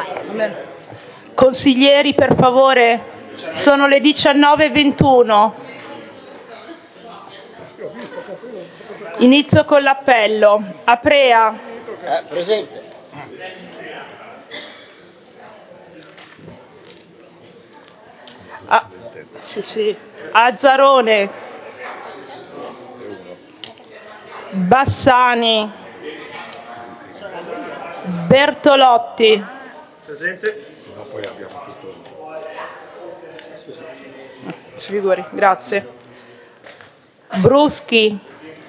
Consiglieri, per favore, sono le 19:21. Inizio con l'appello. Aprea. Presente. Sì. Azzarone. Bassani. Bertolotti. Presente. Poi abbiamo tutto. Si figuri, grazie. Bruschi.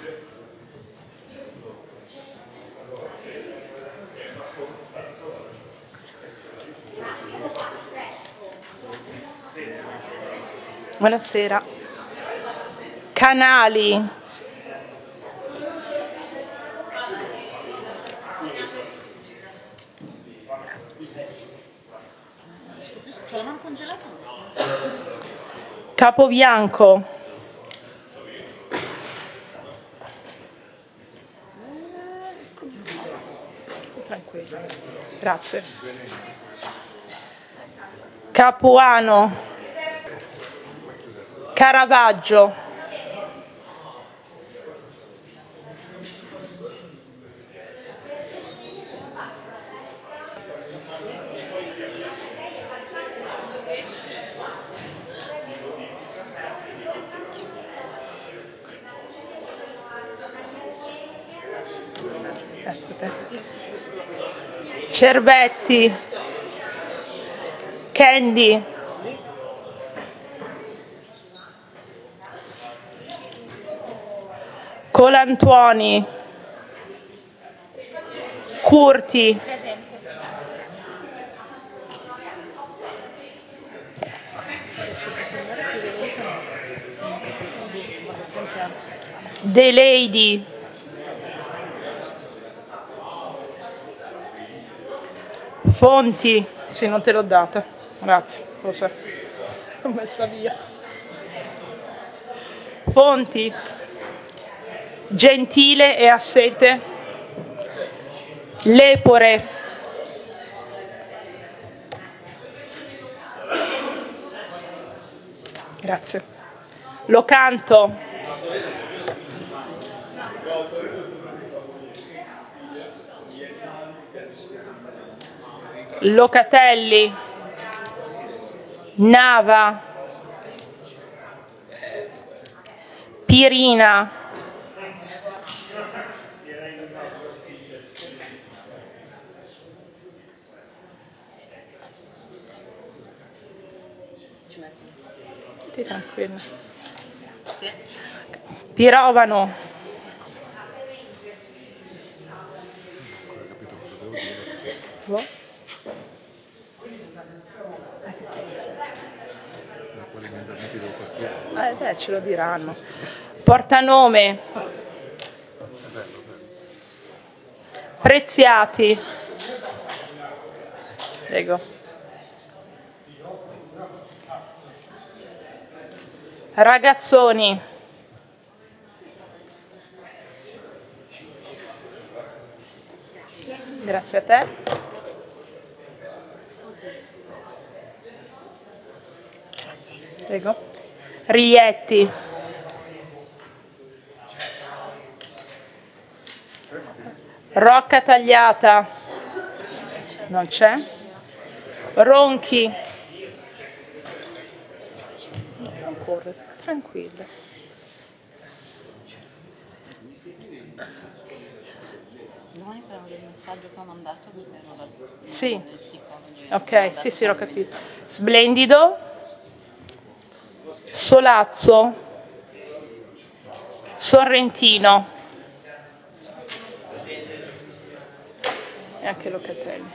Buonasera. Canali. Capobianco. Tranquillo. Grazie. Capuano. Caravaggio. Cervetti. Candy. Colantuoni. Curti. De Lady. Fonti. Sì, non te l'ho data. Grazie. Cosa? L'ho messa via. Fonti. Gentile e assente. Lepore. Grazie. Locanto. Locatelli. Nava. Pirina. Stai tranquilla. Pirovano. Boh. Ce lo diranno. Portanome. Preziati. Prego. Ragazzoni. Grazie a te. Prego. Riglietti. Rocca tagliata. Non c'è. Ronchi. Non corre. Tranquilla. Domani faremo del messaggio che ho mandato Sì. Ok, sì, l'ho capito. Splendido. Solazzo. Sorrentino. E anche Locatelli.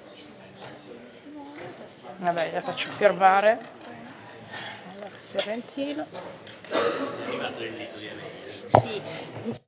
Vabbè, la faccio firmare. Allora, Sorrentino. È arrivato l'invito di Amelia. Sì.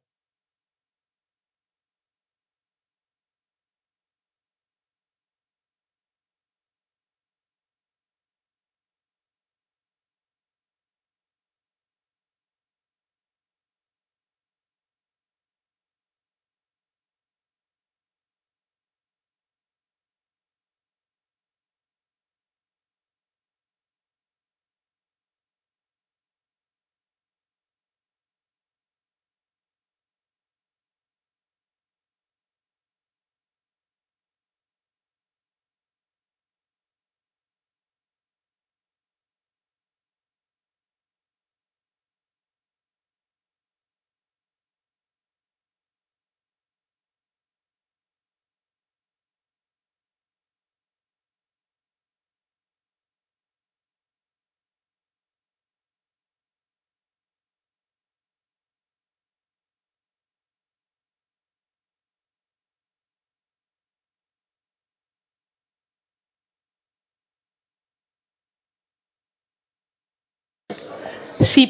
Sì,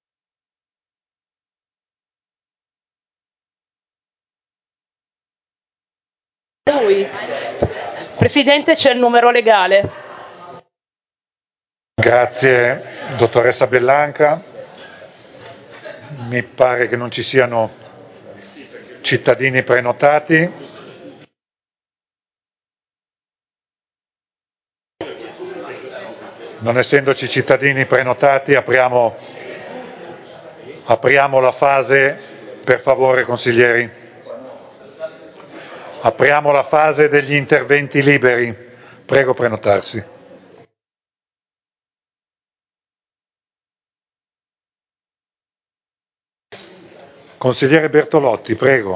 lui. Presidente, c'è il numero legale. Grazie, dottoressa Bellanca. Mi pare che non ci siano cittadini prenotati. Non essendoci cittadini prenotati, apriamo la fase, per favore consiglieri. Apriamo la fase degli interventi liberi. Prego prenotarsi. Consigliere Bertolotti, prego.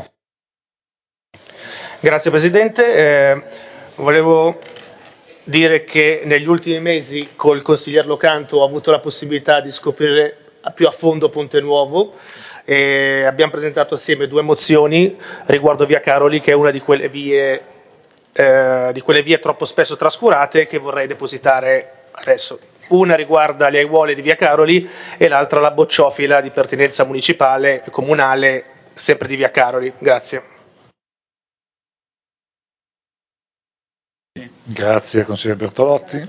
Grazie Presidente, volevo dire che negli ultimi mesi col consiglier Locanto ho avuto la possibilità di scoprire più a fondo Ponte Nuovo e abbiamo presentato assieme 2 mozioni riguardo Via Caroli, che è una di quelle vie troppo spesso trascurate, che vorrei depositare adesso. Una riguarda le aiuole di Via Caroli e l'altra la bocciofila di pertinenza municipale e comunale sempre di Via Caroli. Grazie. Grazie consigliere Bertolotti.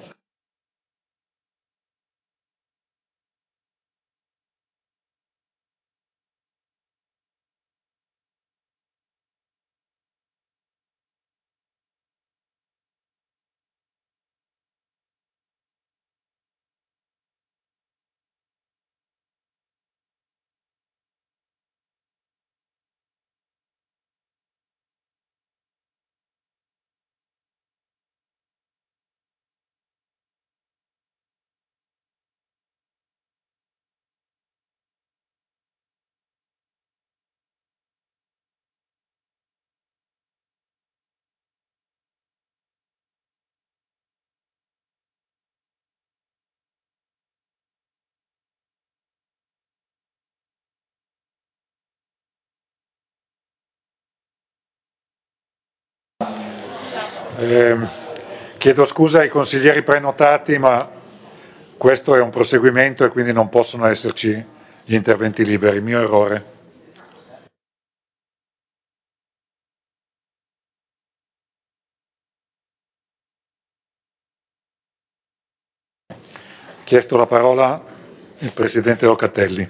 Chiedo scusa ai consiglieri prenotati, ma questo è un proseguimento e quindi non possono esserci gli interventi liberi. Mio errore. Chiesto la parola il Presidente Locatelli.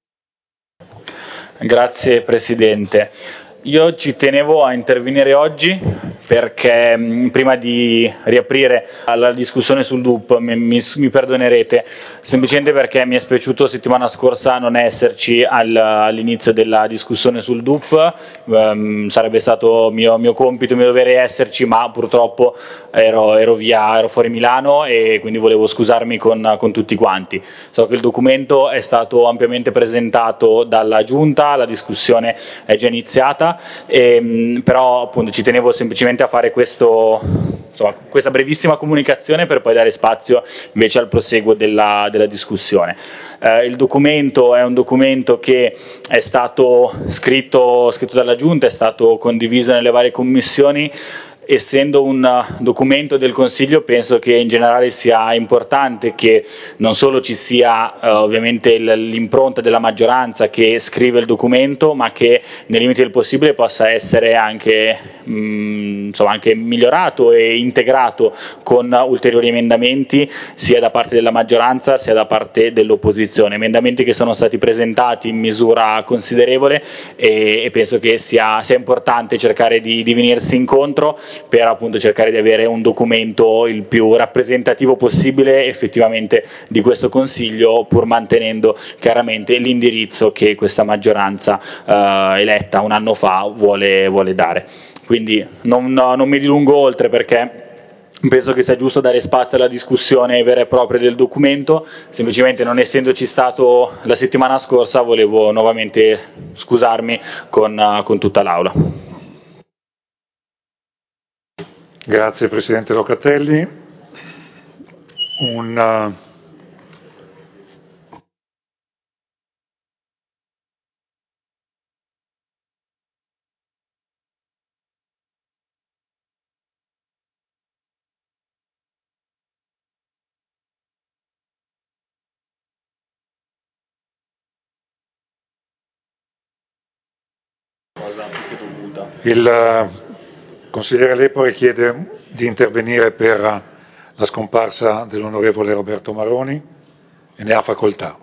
Grazie Presidente. Io ci tenevo a intervenire oggi perché prima di riaprire la discussione sul DUP mi perdonerete, semplicemente perché mi è spiaciuto settimana scorsa non esserci all'inizio della discussione sul DUP, sarebbe stato mio compito, mio dovere esserci, ma purtroppo ero fuori Milano e quindi volevo scusarmi con tutti quanti. So che il documento è stato ampiamente presentato dalla Giunta, la discussione è già iniziata, però appunto ci tenevo semplicemente a fare questa brevissima comunicazione per poi dare spazio invece al proseguo della discussione. Il documento è un documento che è stato scritto dalla Giunta, è stato condiviso nelle varie commissioni. Essendo un documento del Consiglio, penso che in generale sia importante che non solo ci sia ovviamente l'impronta della maggioranza che scrive il documento, ma che nei limiti del possibile possa essere anche migliorato e integrato con ulteriori emendamenti sia da parte della maggioranza sia da parte dell'opposizione, emendamenti che sono stati presentati in misura considerevole e penso che sia importante cercare di venirsi incontro per appunto cercare di avere un documento il più rappresentativo possibile effettivamente di questo Consiglio, pur mantenendo chiaramente l'indirizzo che questa maggioranza eletta un anno fa vuole dare. Quindi non mi dilungo oltre, perché penso che sia giusto dare spazio alla discussione vera e propria del documento, semplicemente non essendoci stato la settimana scorsa volevo nuovamente scusarmi con tutta l'Aula. Grazie Presidente Locatelli. doverosa più che dovuta. Il consigliere Lepore chiede di intervenire per la scomparsa dell'onorevole Roberto Maroni e ne ha facoltà.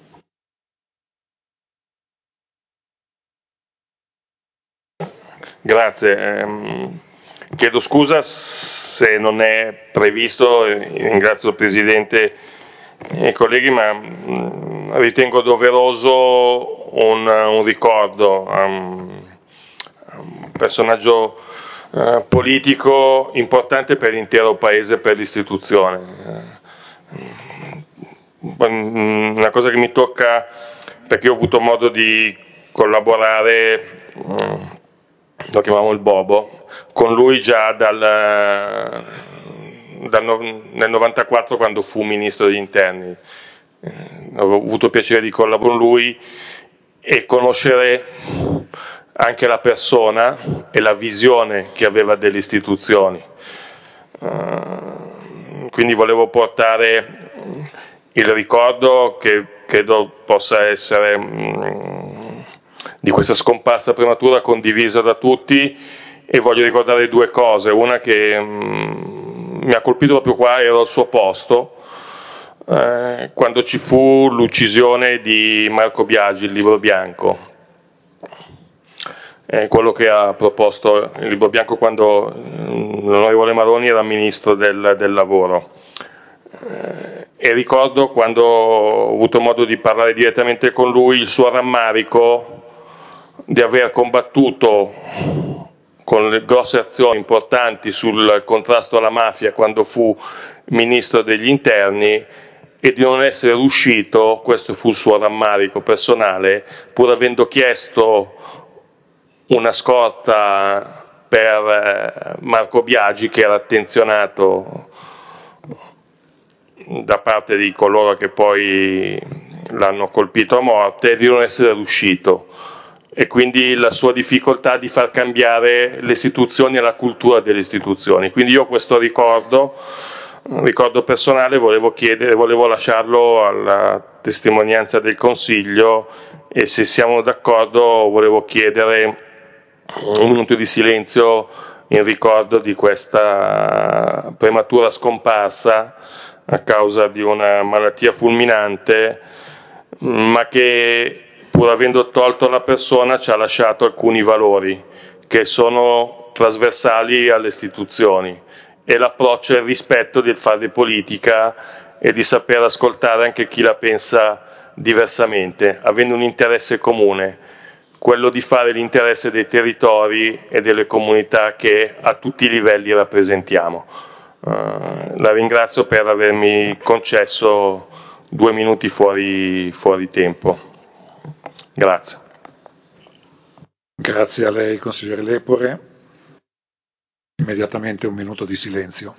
Grazie. Chiedo scusa se non è previsto, ringrazio il Presidente e i colleghi, ma ritengo doveroso un ricordo a un personaggio politico importante per l'intero Paese e per l'istituzione. Una cosa che mi tocca, perché io ho avuto modo di collaborare, lo chiamavamo il Bobo, con lui già nel 94 quando fu Ministro degli Interni. Ho avuto il piacere di collaborare con lui e conoscere anche la persona e la visione che aveva delle istituzioni. Quindi volevo portare il ricordo che credo possa essere di questa scomparsa prematura condivisa da tutti, e voglio ricordare due cose. Una che mi ha colpito proprio qua, ero al suo posto quando ci fu l'uccisione di Marco Biagi, il Libro Bianco, quello che ha proposto il Libro Bianco quando l'onorevole Maroni era Ministro del Lavoro. E ricordo, quando ho avuto modo di parlare direttamente con lui, il suo rammarico di aver combattuto con grosse azioni importanti sul contrasto alla mafia quando fu Ministro degli Interni e di non essere riuscito, questo fu il suo rammarico personale, pur avendo chiesto una scorta per Marco Biagi, che era attenzionato da parte di coloro che poi l'hanno colpito a morte, di non essere riuscito, e quindi la sua difficoltà di far cambiare le istituzioni e la cultura delle istituzioni. Quindi io questo ricordo personale volevo lasciarlo alla testimonianza del Consiglio, e se siamo d'accordo volevo chiedere un minuto di silenzio in ricordo di questa prematura scomparsa a causa di una malattia fulminante, ma che, pur avendo tolto la persona, ci ha lasciato alcuni valori che sono trasversali alle istituzioni, e l'approccio e il rispetto del fare politica e di saper ascoltare anche chi la pensa diversamente, avendo un interesse comune, quello di fare l'interesse dei territori e delle comunità che a tutti i livelli rappresentiamo. La ringrazio per avermi concesso 2 minuti fuori tempo. Grazie. Grazie a lei, consigliere Lepore. Immediatamente un minuto di silenzio.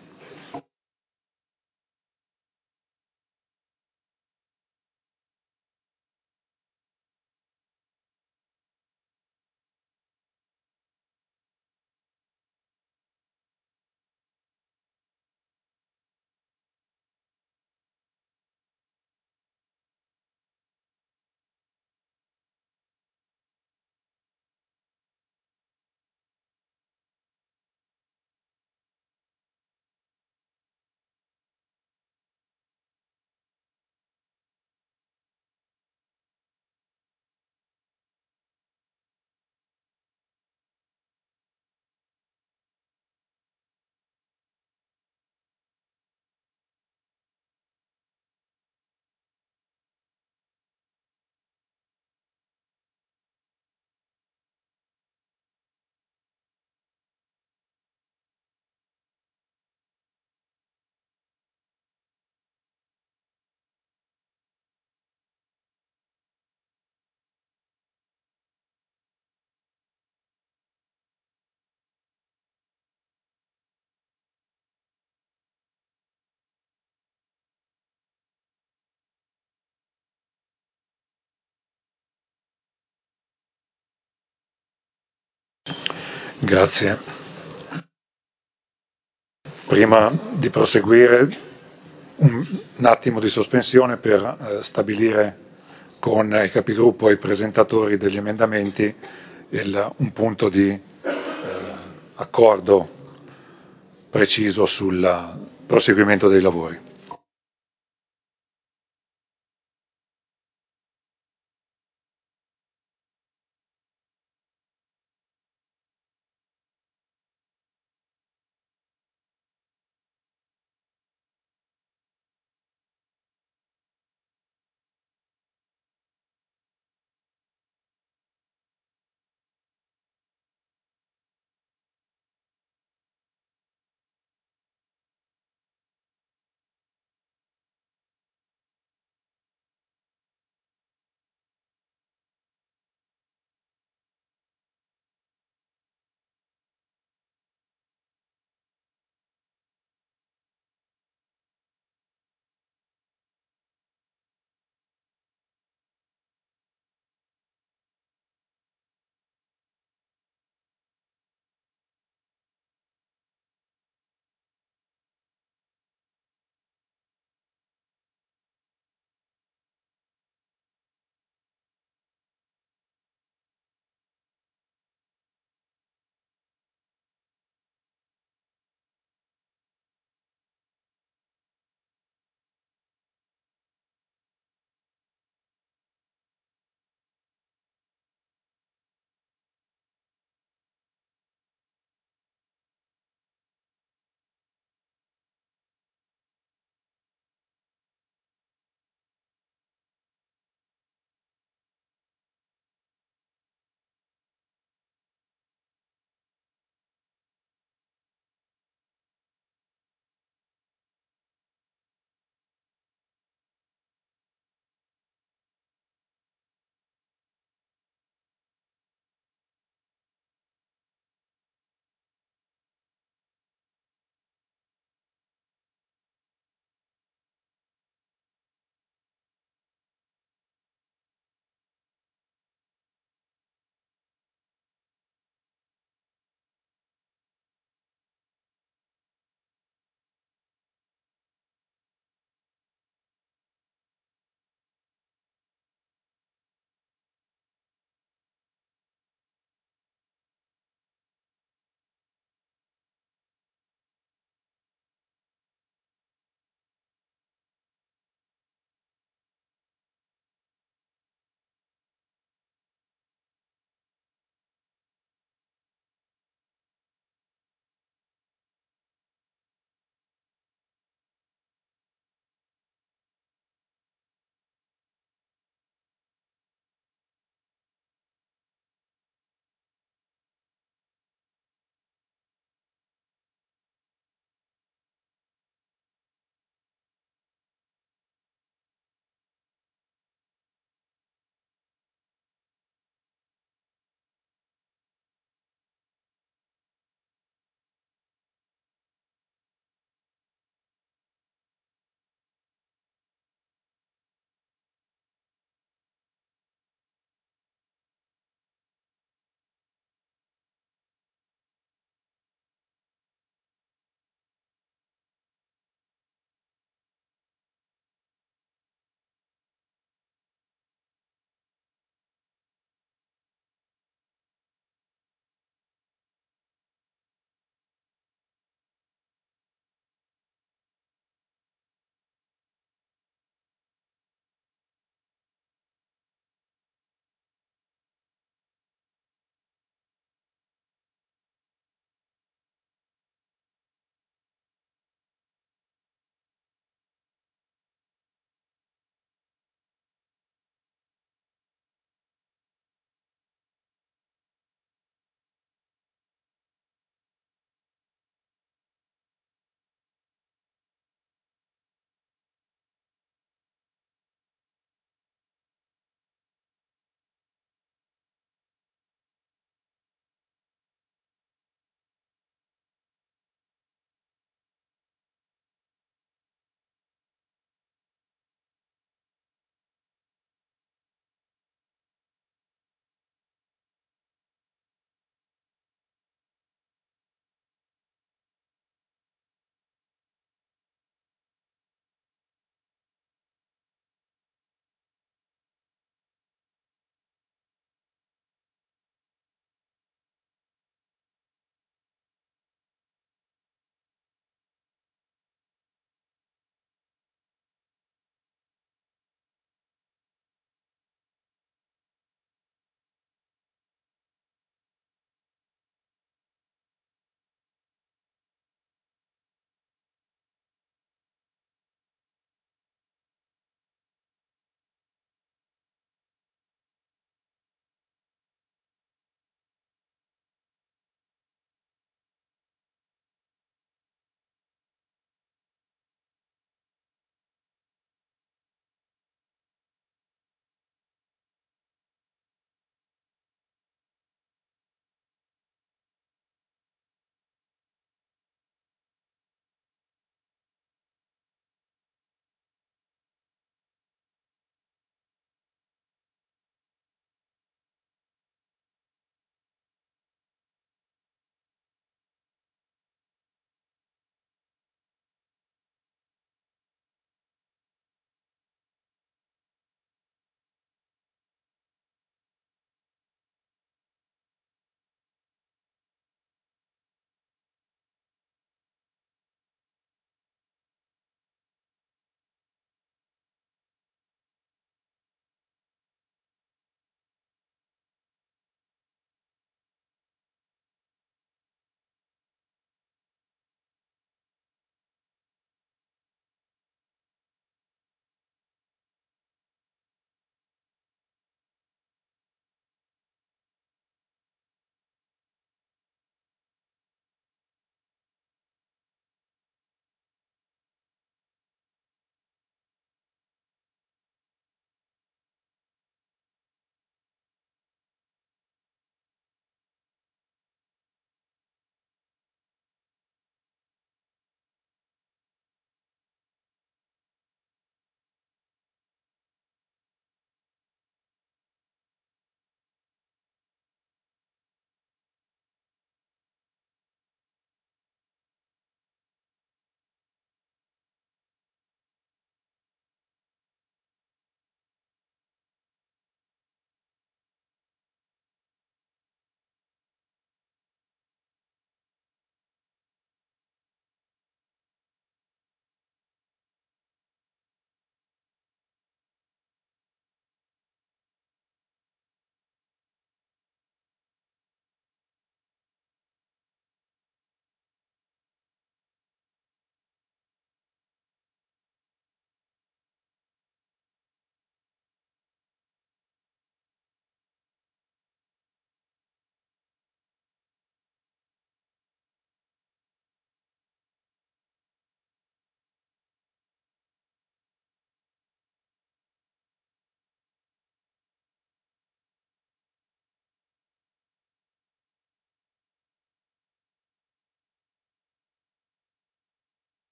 Grazie. Prima di proseguire, un attimo di sospensione per stabilire con i capigruppo e i presentatori degli emendamenti un punto di accordo preciso sul proseguimento dei lavori.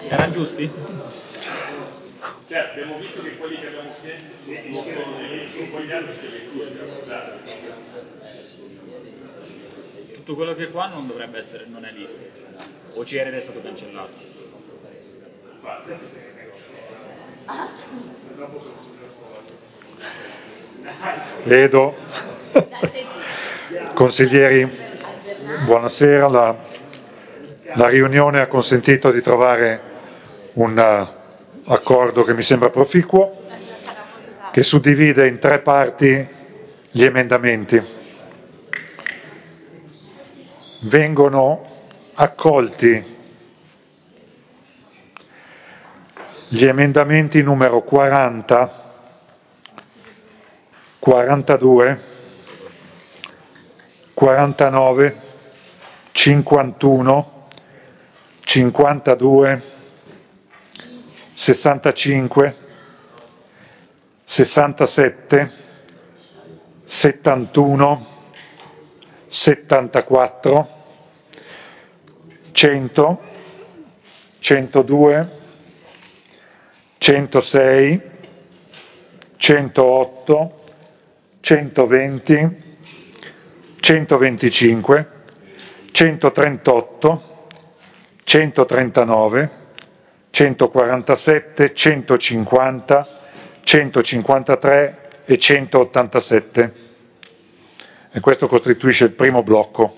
Erano giusti? Cioè, abbiamo visto che quelli che abbiamo chiesto non sono dei poi gli altri ce li Tutto quello che è qua non dovrebbe essere, non è lì. O CRD è stato cancellato. Vedo. Consiglieri, buonasera. La riunione ha consentito di trovare un accordo che mi sembra proficuo, che suddivide in 3 parti gli emendamenti. Vengono accolti gli emendamenti numero 40, 42, 49, 51, 52, 65, 67, 71, 74, 100, 102, 106, 108, 120, 125, 138, 139, 147, 150, 153 e 187. E questo costituisce il primo blocco.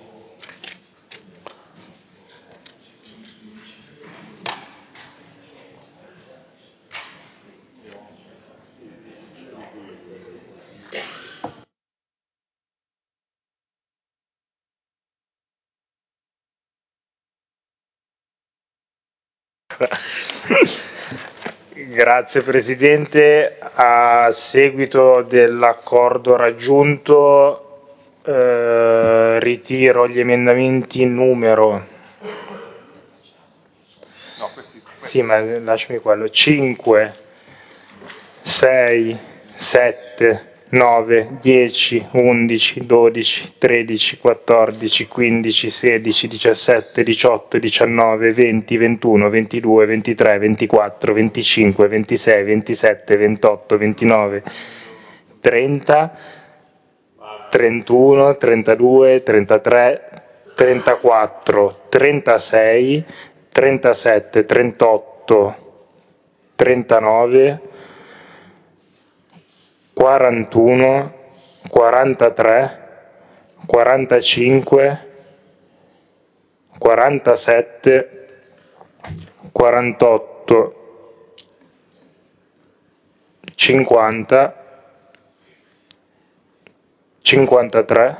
Grazie Presidente, a seguito dell'accordo raggiunto ritiro gli emendamenti numero sì, ma lasciami quello 5, 6, 7, 9, 10, 11, 12, 13, 14, 15, 16, 17, 18, 19, 20, 21, 22, 23, 24, 25, 26, 27, 28, 29, 30, 31, 32, 33, 34, 36, 37, 38, 39, 41, 43, 45, 47, 48, 50, 53,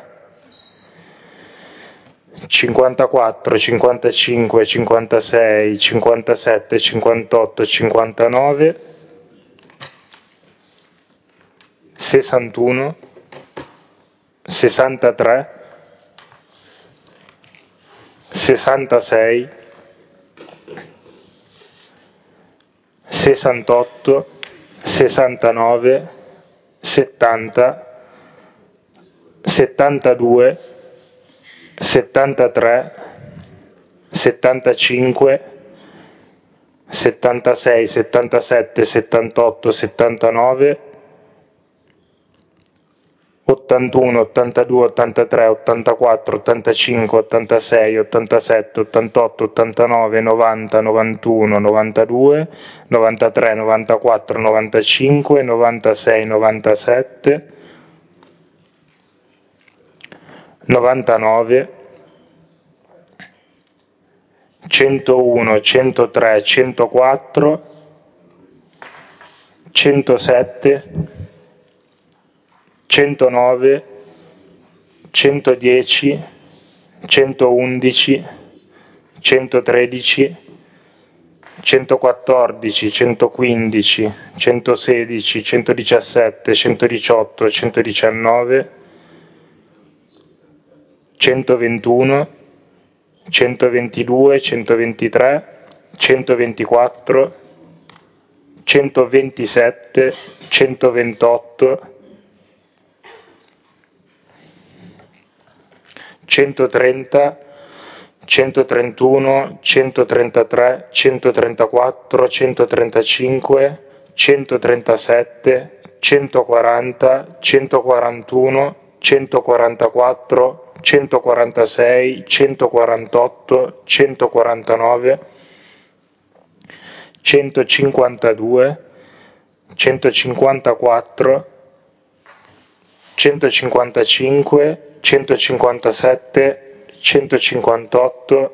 54, 55, 56, 57, 58, 59, 61, 63, 66, 68, 69, 70, 72, 73, 75, 76, 77, 78, 79, 81, 82, 83, 84, 85, 86, 87, 88, 89, 90, 91, 92, 93, 94, 95, 96, 97, 99, 101, 103, 104, 107, 109, 110, 111, 113, 114, 115, 116, 117, 118, 119, 121, 122, 123, 124, 127, 128, 130, 131, 133, 134, 135, 137, 140, 141, 144, 146, 148, 149, 152, 154, 155, 157, 158,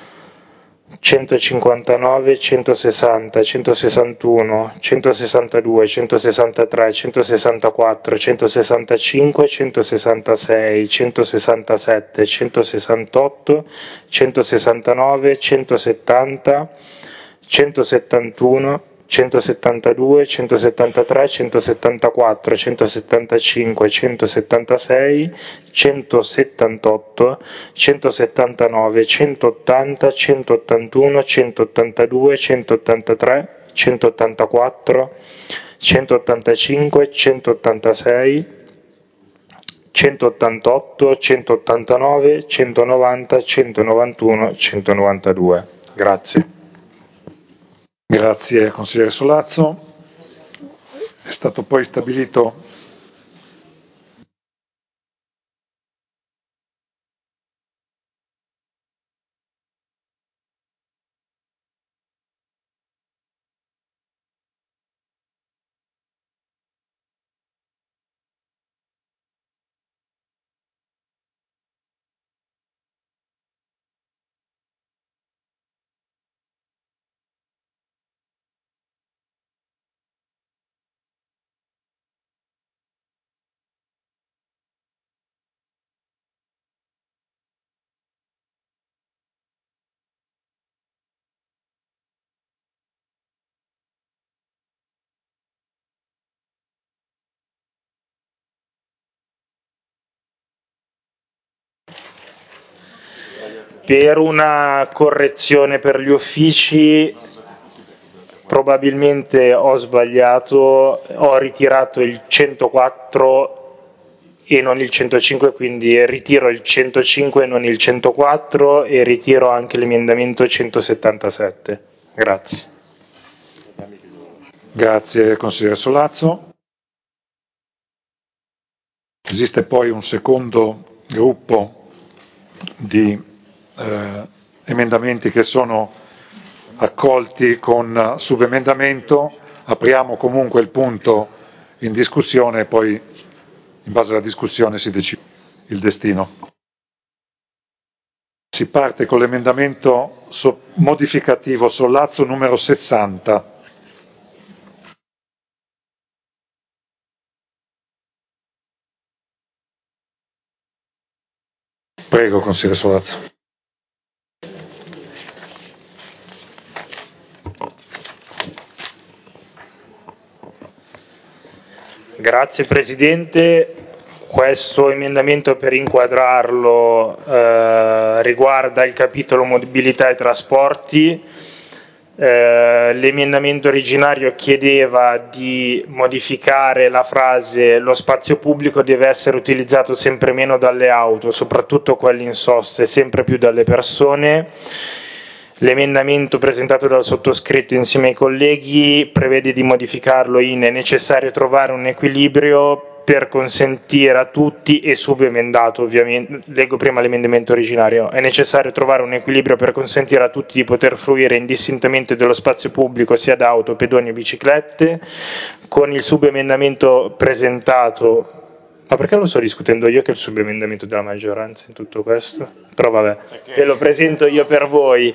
159, 160, 161, 162, 163, 164, 165, 166, 167, 168, 169, 170, 171, 172, 173, 174, 175, 176, 178, 179, 180, 181, 182, 183, 184, 185, 186, 188, 189, 190, 191, 192. Grazie. Grazie consigliere Solazzo. È stato poi stabilito per una correzione per gli uffici. Probabilmente ho sbagliato, ho ritirato il 104 e non il 105, quindi ritiro il 105 e non il 104 e ritiro anche l'emendamento 177. Grazie. Grazie consigliere Solazzo. Esiste poi un secondo gruppo di emendamenti che sono accolti con subemendamento. Apriamo comunque il punto in discussione e poi in base alla discussione si decide il destino. Si parte con l'emendamento modificativo Sollazzo numero 60. Prego, consigliere Solazzo. Grazie Presidente. Questo emendamento, per inquadrarlo, riguarda il capitolo mobilità e trasporti. L'emendamento originario chiedeva di modificare la frase: lo spazio pubblico deve essere utilizzato sempre meno dalle auto, soprattutto quelli in sosta, e sempre più dalle persone. L'emendamento presentato dal sottoscritto insieme ai colleghi prevede di modificarlo in: è necessario trovare un equilibrio per consentire a tutti, e subemendato ovviamente, leggo prima l'emendamento originario, è necessario trovare un equilibrio per consentire a tutti di poter fruire indistintamente dello spazio pubblico sia da auto, pedoni e biciclette. Con il subemendamento presentato, ma perché lo sto discutendo io che è il subemendamento della maggioranza in tutto questo? Però vabbè, ve lo presento io per voi.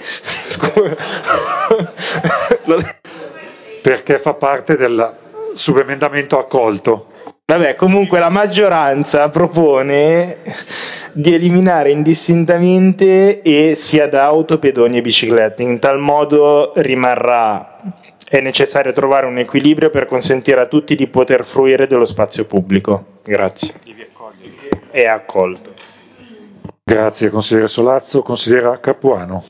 Perché fa parte del subemendamento accolto. Vabbè, comunque la maggioranza propone di eliminare indistintamente e sia da auto, pedoni e biciclette. In tal modo rimarrà: è necessario trovare un equilibrio per consentire a tutti di poter fruire dello spazio pubblico. Grazie. È accolto. Grazie consigliere Solazzo. Consigliera Capuano.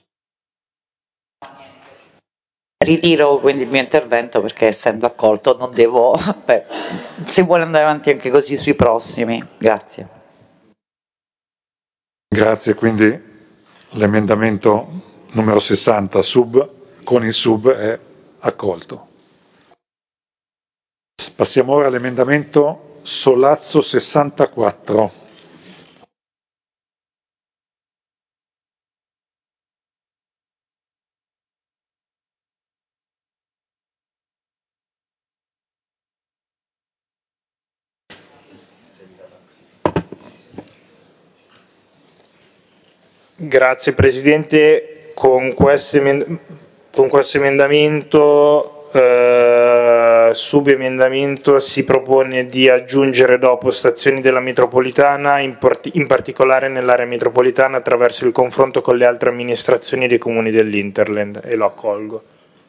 Ritiro quindi il mio intervento perché, essendo accolto, non devo, se vuole andare avanti anche così sui prossimi. Grazie. Grazie, quindi l'emendamento numero 60 con il sub è accolto. Passiamo ora all'emendamento Solazzo 64. Grazie Presidente, con questo emendamento, subemendamento, si propone di aggiungere dopo stazioni della metropolitana, in particolare nell'area metropolitana, attraverso il confronto con le altre amministrazioni dei comuni dell'Interland, e lo accolgo.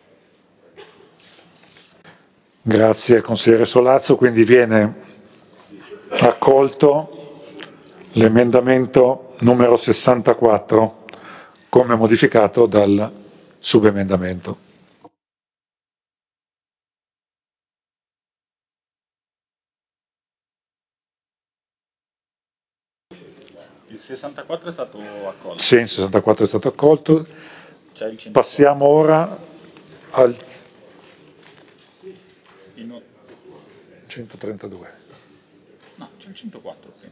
Grazie consigliere Solazzo, quindi viene accolto l'emendamento numero 64 come modificato dal subemendamento. Il 64 è stato accolto. Sì, il 64 è stato accolto. C'è il 104. Passiamo ora al 132. No, c'è il 104 qui.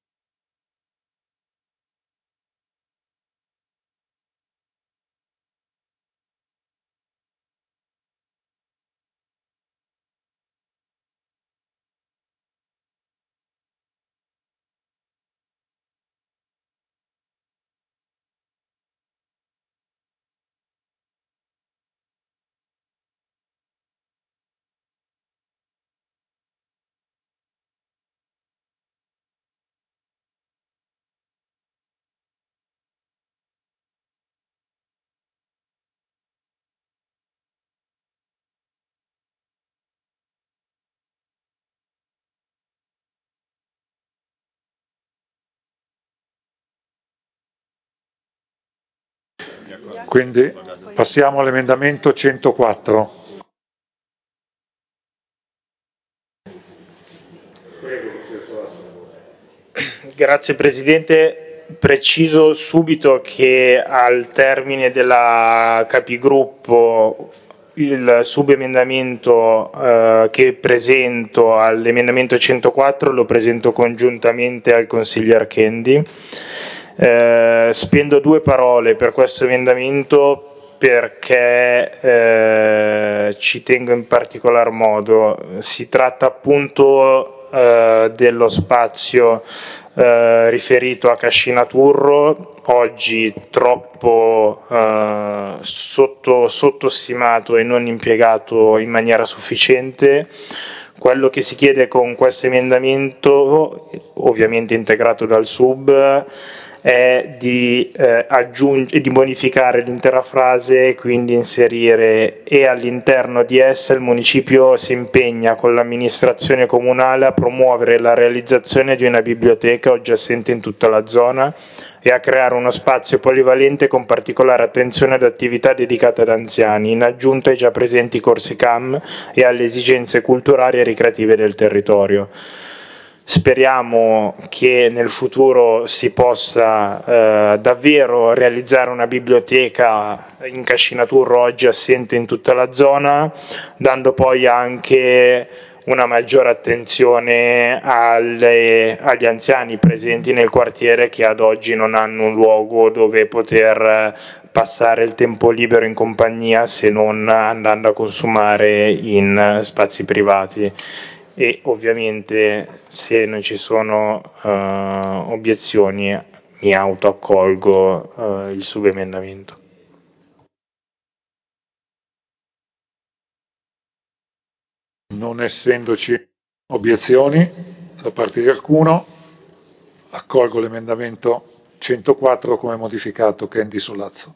Quindi passiamo all'emendamento 104. Grazie Presidente, preciso subito che al termine della capigruppo il subemendamento che presento all'emendamento 104 lo presento congiuntamente al consiglier Kendi. Spendo 2 parole per questo emendamento perché ci tengo in particolar modo. Si tratta appunto dello spazio riferito a Cascinaturro, oggi troppo sottostimato e non impiegato in maniera sufficiente. Quello che si chiede con questo emendamento, ovviamente integrato dal sub, è di modificare l'intera frase e quindi inserire: e all'interno di essa il municipio si impegna con l'amministrazione comunale a promuovere la realizzazione di una biblioteca oggi assente in tutta la zona e a creare uno spazio polivalente con particolare attenzione ad attività dedicate ad anziani, in aggiunta ai già presenti corsi CAM e alle esigenze culturali e ricreative del territorio. Speriamo che nel futuro si possa davvero realizzare una biblioteca in Cascinaturro oggi assente in tutta la zona, dando poi anche una maggiore attenzione agli anziani presenti nel quartiere che ad oggi non hanno un luogo dove poter passare il tempo libero in compagnia se non andando a consumare in spazi privati. E ovviamente se non ci sono obiezioni mi autoaccolgo il subemendamento. Non essendoci obiezioni da parte di alcuno, accolgo l'emendamento 104 come modificato Kendi Solazzo.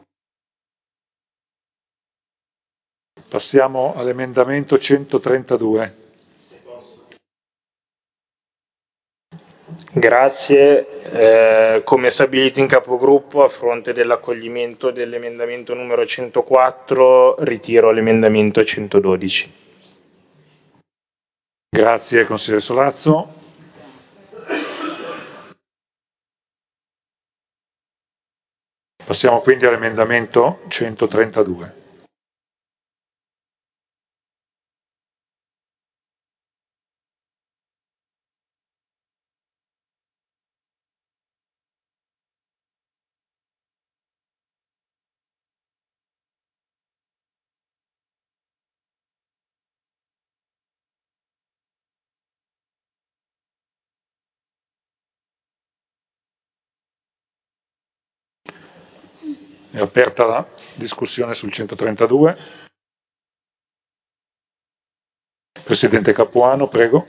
Passiamo all'emendamento 132. Grazie, come stabilito in capogruppo, a fronte dell'accoglimento dell'emendamento numero 104, ritiro l'emendamento 112. Grazie consigliere Solazzo. Passiamo quindi all'emendamento 132. È aperta la discussione sul 132. Presidente Capuano, prego.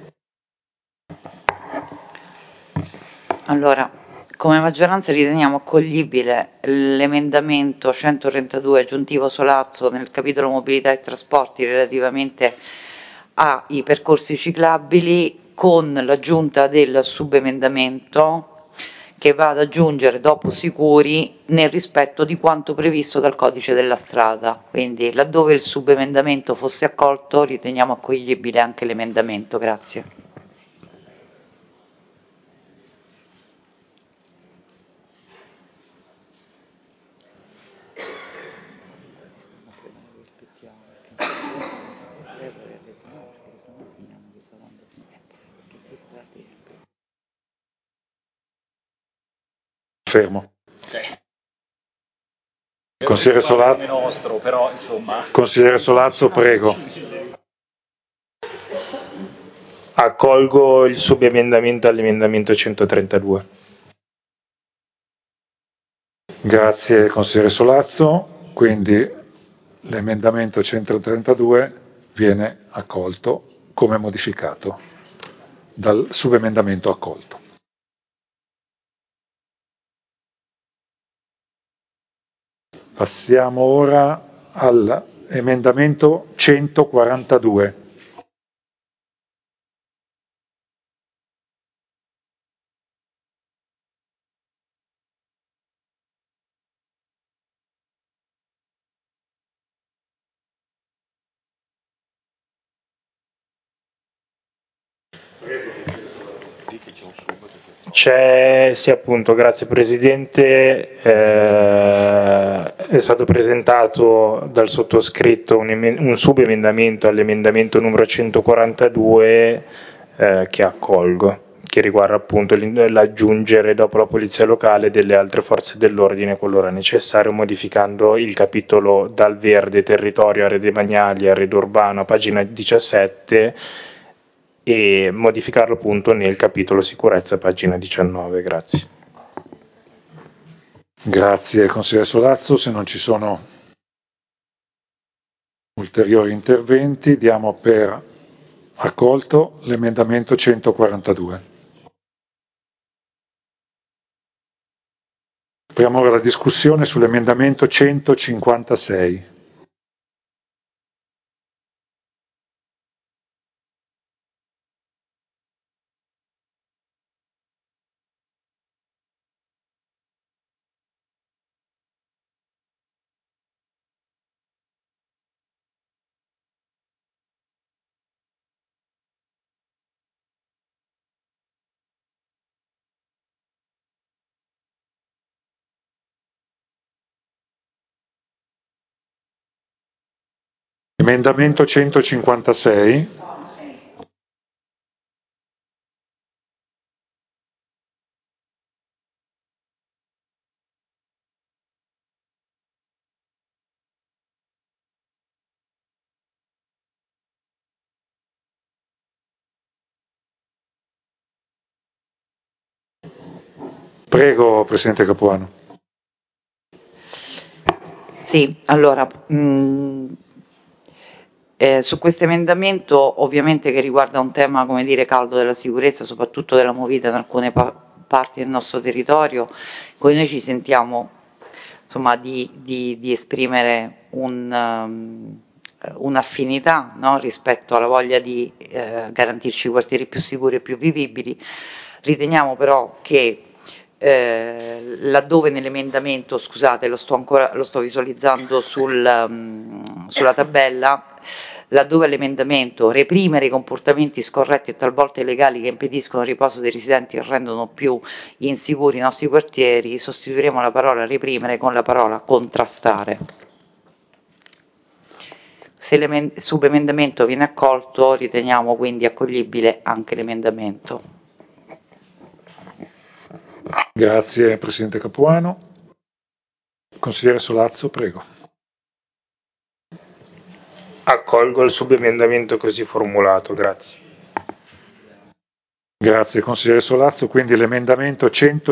Allora, come maggioranza riteniamo accoglibile l'emendamento 132 aggiuntivo Solazzo nel capitolo mobilità e trasporti relativamente ai percorsi ciclabili, con l'aggiunta del subemendamento che va ad aggiungere dopo sicuri nel rispetto di quanto previsto dal codice della strada. Quindi laddove il subemendamento fosse accolto riteniamo accoglibile anche l'emendamento. Grazie. Fermo. Okay. Consigliere Solazzo, nostro, però, insomma. Consigliere Solazzo, prego. Accolgo il subemendamento all'emendamento 132. Grazie consigliere Solazzo, quindi l'emendamento 132 viene accolto come modificato dal subemendamento accolto. Passiamo ora all'emendamento 142. C'è, sì appunto, grazie Presidente, è stato presentato dal sottoscritto un subemendamento all'emendamento numero 142 che accolgo, che riguarda appunto l'aggiungere dopo la polizia locale delle altre forze dell'ordine qualora necessario, modificando il capitolo dal verde territorio, aree demaniali, arredo urbano, pagina 17, e modificarlo appunto nel capitolo sicurezza, pagina 19. Grazie. Grazie consigliere Solazzo, se non ci sono ulteriori interventi diamo per accolto l'emendamento 142. Apriamo ora la discussione sull'emendamento 156. Emendamento 156. Prego, Presidente Capuano. Sì, allora, su questo emendamento, ovviamente che riguarda un tema, come dire, caldo della sicurezza, soprattutto della movida in alcune parti del nostro territorio, poi noi ci sentiamo insomma di esprimere un'affinità, no, rispetto alla voglia di garantirci quartieri più sicuri e più vivibili. Riteniamo però che laddove nell'emendamento, scusate, lo sto visualizzando sulla tabella, laddove l'emendamento reprimere i comportamenti scorretti e talvolta illegali che impediscono il riposo dei residenti e rendono più insicuri i nostri quartieri, sostituiremo la parola reprimere con la parola contrastare. Se il subemendamento viene accolto, riteniamo quindi accoglibile anche l'emendamento. Grazie Presidente Capuano. Consigliere Solazzo, prego. Accolgo il subemendamento così formulato, grazie. Grazie consigliere Solazzo, quindi l'emendamento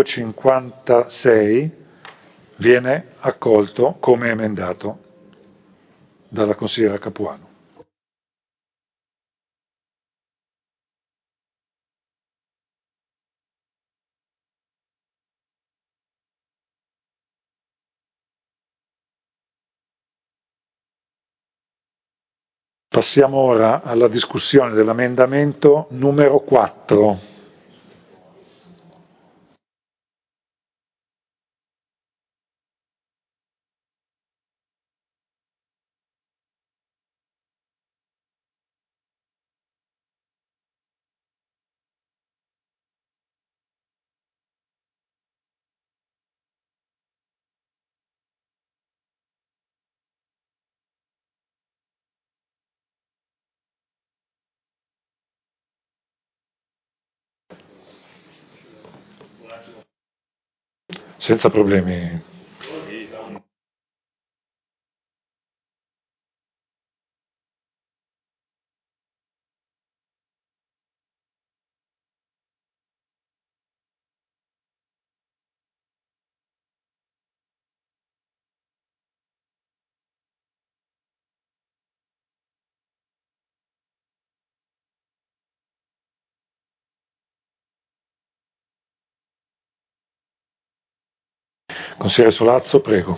156 viene accolto come emendato dalla consigliera Capuano. Passiamo ora alla discussione dell'emendamento numero 4. Senza problemi. Consigliere Solazzo, prego.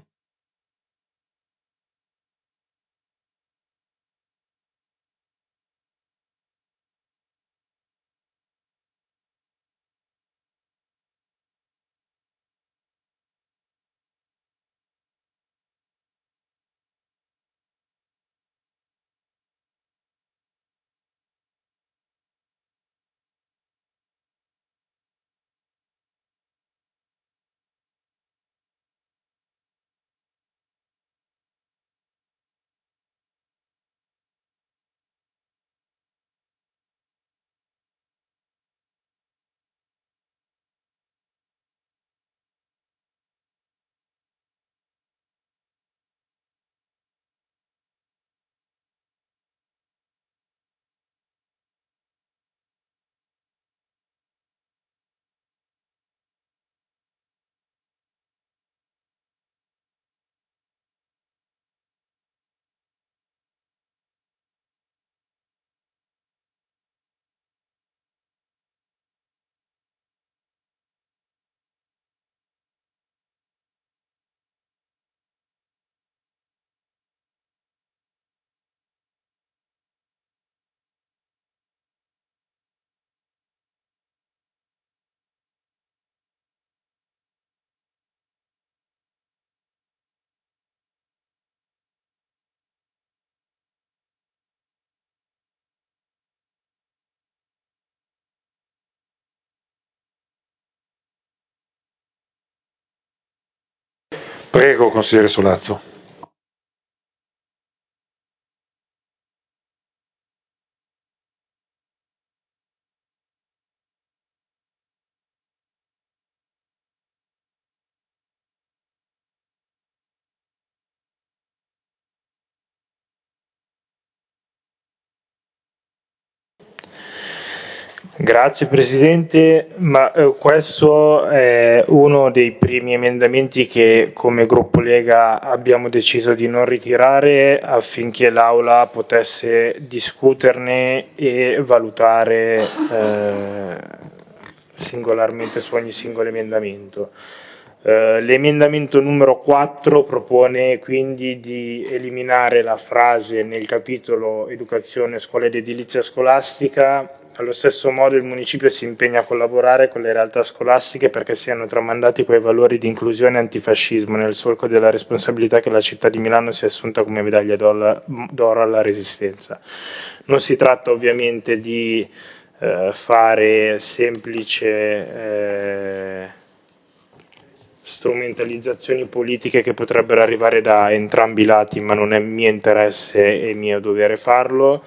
Prego, consigliere Solazzo. Grazie Presidente, ma questo è uno dei primi emendamenti che come gruppo Lega abbiamo deciso di non ritirare affinché l'Aula potesse discuterne e valutare singolarmente su ogni singolo emendamento. L'emendamento numero 4 propone quindi di eliminare la frase nel capitolo Educazione, scuola ed edilizia scolastica Allo stesso modo il municipio si impegna a collaborare con le realtà scolastiche perché siano tramandati quei valori di inclusione e antifascismo nel solco della responsabilità che la città di Milano si è assunta come medaglia d'oro alla Resistenza. Non si tratta ovviamente di fare semplice strumentalizzazioni politiche che potrebbero arrivare da entrambi i lati, ma non è mio interesse e mio dovere farlo.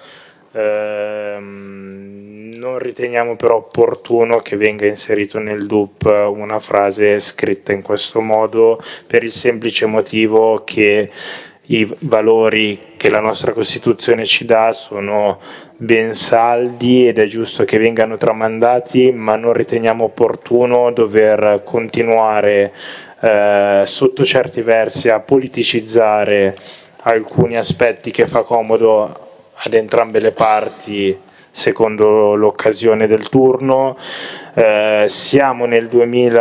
Non riteniamo però opportuno che venga inserito nel DUP una frase scritta in questo modo, per il semplice motivo che i valori che la nostra Costituzione ci dà sono ben saldi ed è giusto che vengano tramandati, ma non riteniamo opportuno dover continuare sotto certi versi a politicizzare alcuni aspetti che fa comodo ad entrambe le parti secondo l'occasione del turno. Siamo nel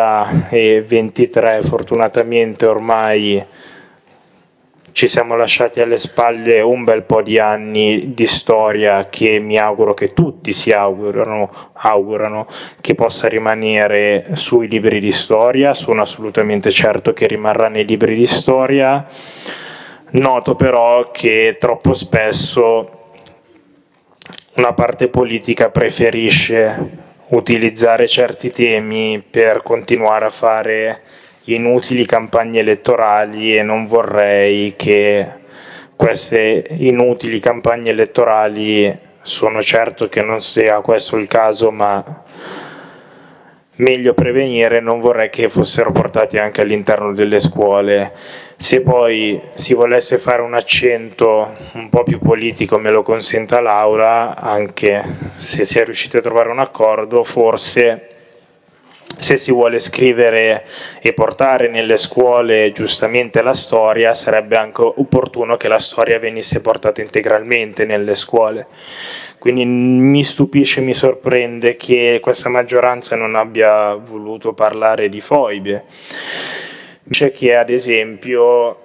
2023, fortunatamente ormai ci siamo lasciati alle spalle un bel po' di anni di storia che mi auguro che tutti si augurano che possa rimanere sui libri di storia. Sono assolutamente certo che rimarrà nei libri di storia. Noto però che troppo spesso una parte politica preferisce utilizzare certi temi per continuare a fare inutili campagne elettorali e non vorrei che queste inutili campagne elettorali, sono certo che non sia questo il caso, ma meglio prevenire, non vorrei che fossero portati anche all'interno delle scuole. Se poi si volesse fare un accento un po' più politico, me lo consenta Laura, anche se si è riusciti a trovare un accordo, forse se si vuole scrivere e portare nelle scuole giustamente la storia, sarebbe anche opportuno che la storia venisse portata integralmente nelle scuole. Quindi mi stupisce, mi sorprende che questa maggioranza non abbia voluto parlare di foibe. C'è che ad esempio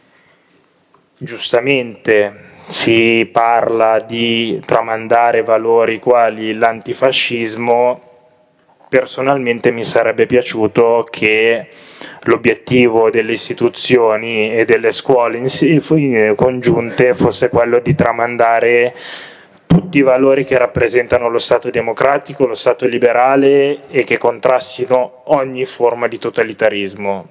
giustamente si parla di tramandare valori quali l'antifascismo. Personalmente mi sarebbe piaciuto che l'obiettivo delle istituzioni e delle scuole congiunte fosse quello di tramandare tutti i valori che rappresentano lo Stato democratico, lo Stato liberale e che contrastino ogni forma di totalitarismo.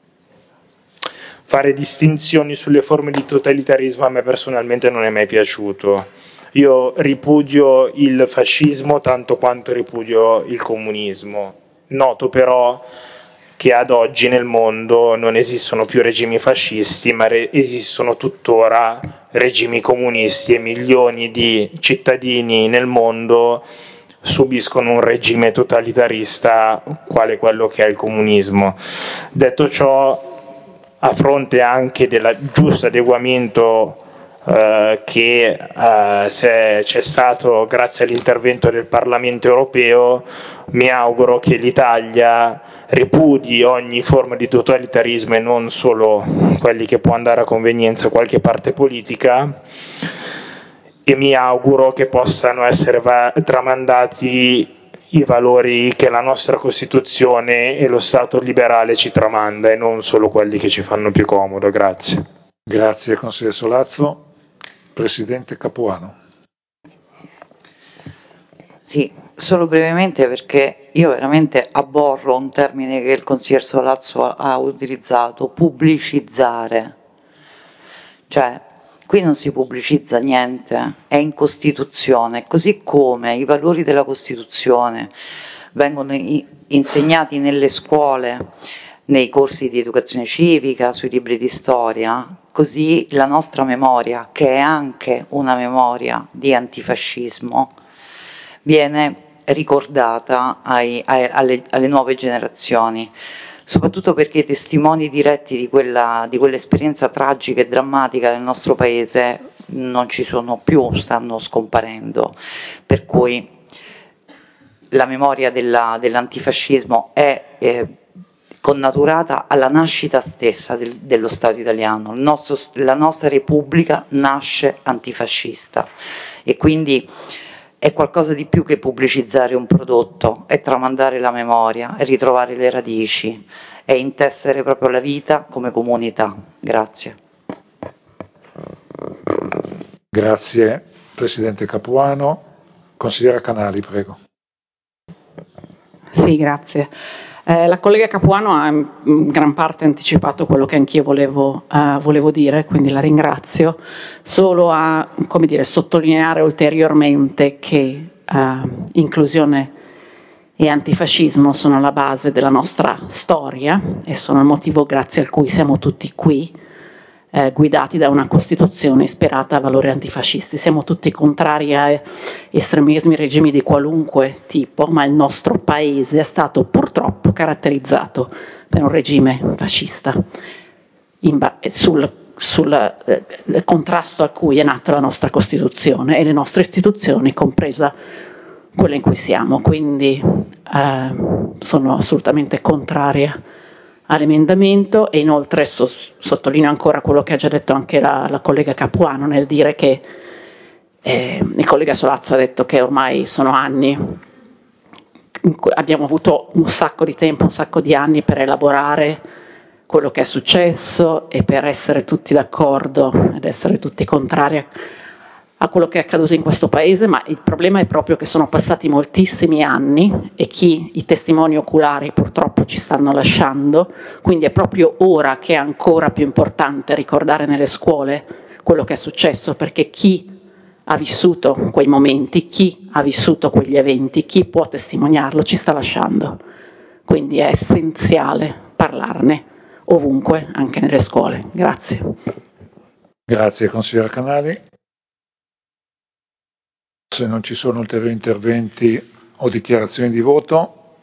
Fare distinzioni sulle forme di totalitarismo a me personalmente non è mai piaciuto. Io ripudio il fascismo tanto quanto ripudio il comunismo. Noto però che ad oggi nel mondo non esistono più regimi fascisti, ma esistono tuttora regimi comunisti e milioni di cittadini nel mondo subiscono un regime totalitarista quale quello che è il comunismo. Detto ciò, a fronte anche del giusto adeguamento che c'è stato grazie all'intervento del Parlamento europeo, mi auguro che l'Italia ripudi ogni forma di totalitarismo e non solo quelli che può andare a convenienza qualche parte politica, e mi auguro che possano essere tramandati i valori che la nostra Costituzione e lo Stato liberale ci tramanda e non solo quelli che ci fanno più comodo. Grazie. Grazie consigliere Solazzo. Presidente Capuano. Sì, solo brevemente perché io veramente aborro un termine che il consigliere Solazzo ha utilizzato, pubblicizzare. Cioè, qui non si pubblicizza niente, è in Costituzione, così come i valori della Costituzione vengono insegnati nelle scuole, nei corsi di educazione civica, sui libri di storia, così la nostra memoria, che è anche una memoria di antifascismo, viene ricordata alle nuove generazioni, soprattutto perché i testimoni diretti di quell'esperienza tragica e drammatica del nostro paese non ci sono più, stanno scomparendo, per cui la memoria dell'antifascismo è connaturata alla nascita stessa dello Stato italiano. La nostra Repubblica nasce antifascista e quindi è qualcosa di più che pubblicizzare un prodotto, è tramandare la memoria, è ritrovare le radici, è intessere proprio la vita come comunità. Grazie. Grazie Presidente Capuano. Consigliera Canali, prego. Sì, grazie. La collega Capuano ha in gran parte anticipato quello che anch'io volevo dire, quindi la ringrazio. Solo a sottolineare ulteriormente che inclusione e antifascismo sono la base della nostra storia e sono il motivo grazie al cui siamo tutti qui, guidati da una Costituzione ispirata a valori antifascisti. Siamo tutti contrari a estremismi, regimi di qualunque tipo, ma il nostro paese è stato purtroppo caratterizzato per un regime fascista sul contrasto a cui è nata la nostra Costituzione e le nostre istituzioni, compresa quella in cui siamo. Quindi sono assolutamente contraria all'emendamento e inoltre sottolineo ancora quello che ha già detto anche la collega Capuano nel dire che il collega Solazzo ha detto che ormai sono anni, abbiamo avuto un sacco di tempo, un sacco di anni per elaborare quello che è successo e per essere tutti d'accordo ed essere tutti contrari a quello che è accaduto in questo paese, ma il problema è proprio che sono passati moltissimi anni e i testimoni oculari purtroppo ci stanno lasciando, quindi è proprio ora che è ancora più importante ricordare nelle scuole quello che è successo, perché chi ha vissuto quei momenti, chi ha vissuto quegli eventi, chi può testimoniarlo ci sta lasciando. Quindi è essenziale parlarne ovunque, anche nelle scuole. Grazie. Grazie consigliera Canali. Se non ci sono ulteriori interventi o dichiarazioni di voto,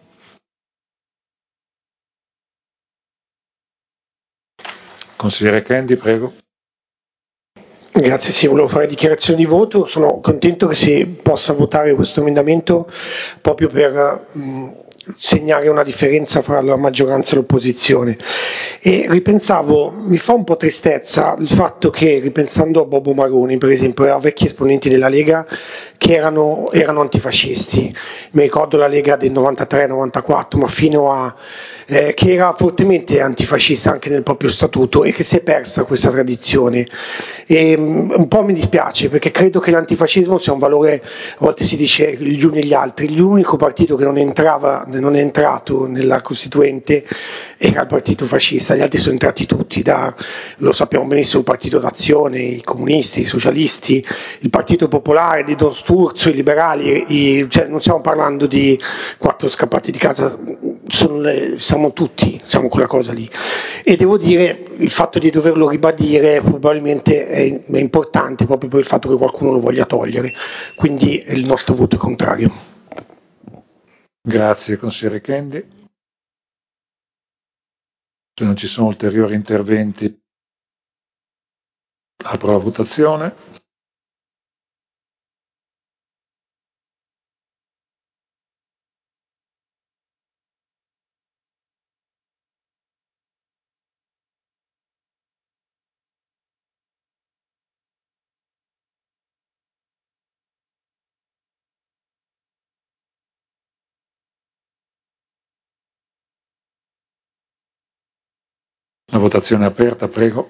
consigliere Kendi, prego. Grazie, sì, volevo fare dichiarazione di voto. Sono contento che si possa votare questo emendamento proprio per segnare una differenza fra la maggioranza e l'opposizione. E ripensavo, mi fa un po' tristezza il fatto che, ripensando a Bobo Maroni, per esempio, e a vecchi esponenti della Lega che erano antifascisti, mi ricordo la Lega del 93-94, ma fino a che era fortemente antifascista anche nel proprio statuto e che si è persa questa tradizione. E un po' mi dispiace perché credo che l'antifascismo sia un valore, a volte si dice gli uni e gli altri, l'unico partito che non è entrato nella Costituente era il partito fascista, gli altri sono entrati tutti, lo sappiamo benissimo, il Partito d'Azione, i comunisti, i socialisti, il Partito Popolare di Don Sturzo, i liberali, cioè non stiamo parlando di quattro scappati di casa, siamo tutti, siamo quella cosa lì. E devo dire, il fatto di doverlo ribadire probabilmente è importante proprio per il fatto che qualcuno lo voglia togliere, quindi il nostro voto è contrario. Grazie consigliere Kendi. Se non ci sono ulteriori interventi, apro la votazione. La votazione è aperta, prego.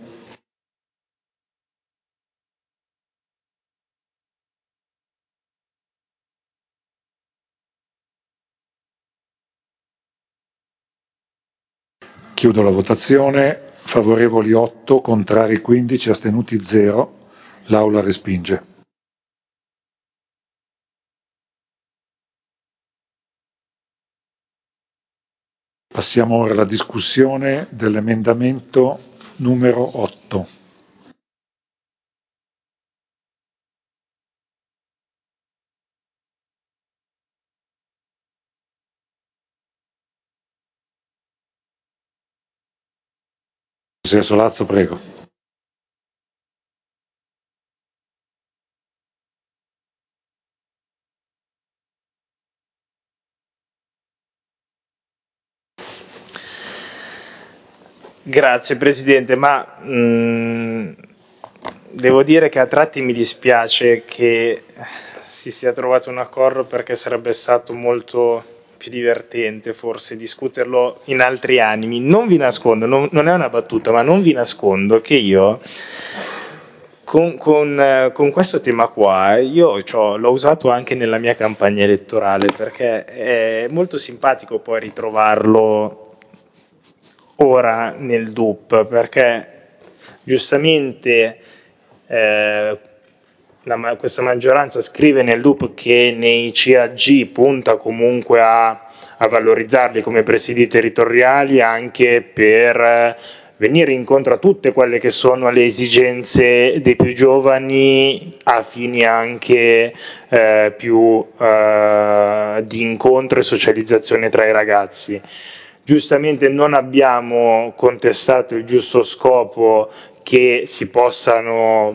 Chiudo la votazione. Favorevoli 8, contrari 15, astenuti 0. L'Aula respinge. Passiamo ora alla discussione dell'emendamento numero 8. Consigliere Solazzo, prego. Grazie Presidente, ma devo dire che a tratti mi dispiace che si sia trovato un accordo, perché sarebbe stato molto più divertente forse discuterlo in altri animi. Non vi nascondo, non è una battuta, ma non vi nascondo che io con questo tema qua, l'ho usato anche nella mia campagna elettorale, perché è molto simpatico poi ritrovarlo ora nel DUP, perché giustamente questa maggioranza scrive nel DUP che nei CAG punta comunque a valorizzarli come presidi territoriali, anche per venire incontro a tutte quelle che sono le esigenze dei più giovani, a fini anche più di incontro e socializzazione tra i ragazzi. Giustamente non abbiamo contestato il giusto scopo che si possano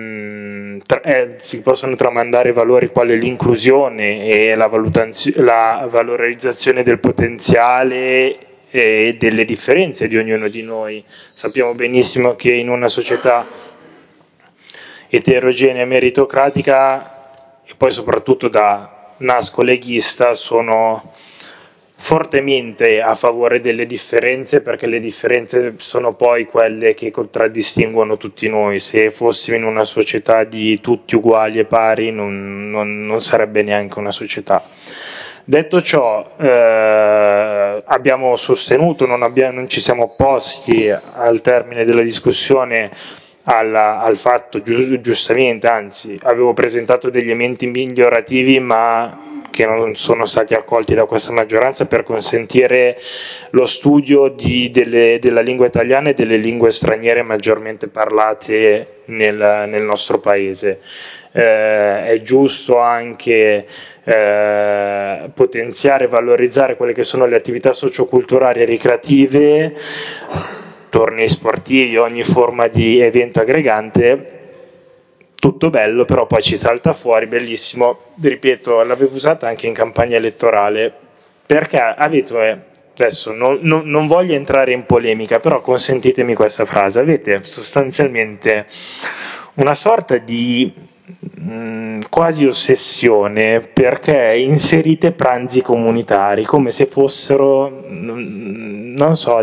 tramandare valori quali l'inclusione e la valorizzazione del potenziale e delle differenze di ognuno di noi. Sappiamo benissimo che in una società eterogenea e meritocratica, e poi soprattutto da nasco leghista, sono fortemente a favore delle differenze, perché le differenze sono poi quelle che contraddistinguono tutti noi. Se fossimo in una società di tutti uguali e pari non sarebbe neanche una società. Detto ciò, abbiamo sostenuto, non ci siamo opposti al termine della discussione al fatto, giustamente, anzi avevo presentato degli emendamenti migliorativi, ma che non sono stati accolti da questa maggioranza, per consentire lo studio della lingua italiana e delle lingue straniere maggiormente parlate nel nostro paese. È giusto anche potenziare e valorizzare quelle che sono le attività socioculturali e ricreative, tornei sportivi, ogni forma di evento aggregante. Tutto bello, però poi ci salta fuori, bellissimo, ripeto, l'avevo usata anche in campagna elettorale, perché adesso non voglio entrare in polemica, però consentitemi questa frase, avete sostanzialmente una sorta di quasi ossessione, perché inserite pranzi comunitari come se fossero, non so,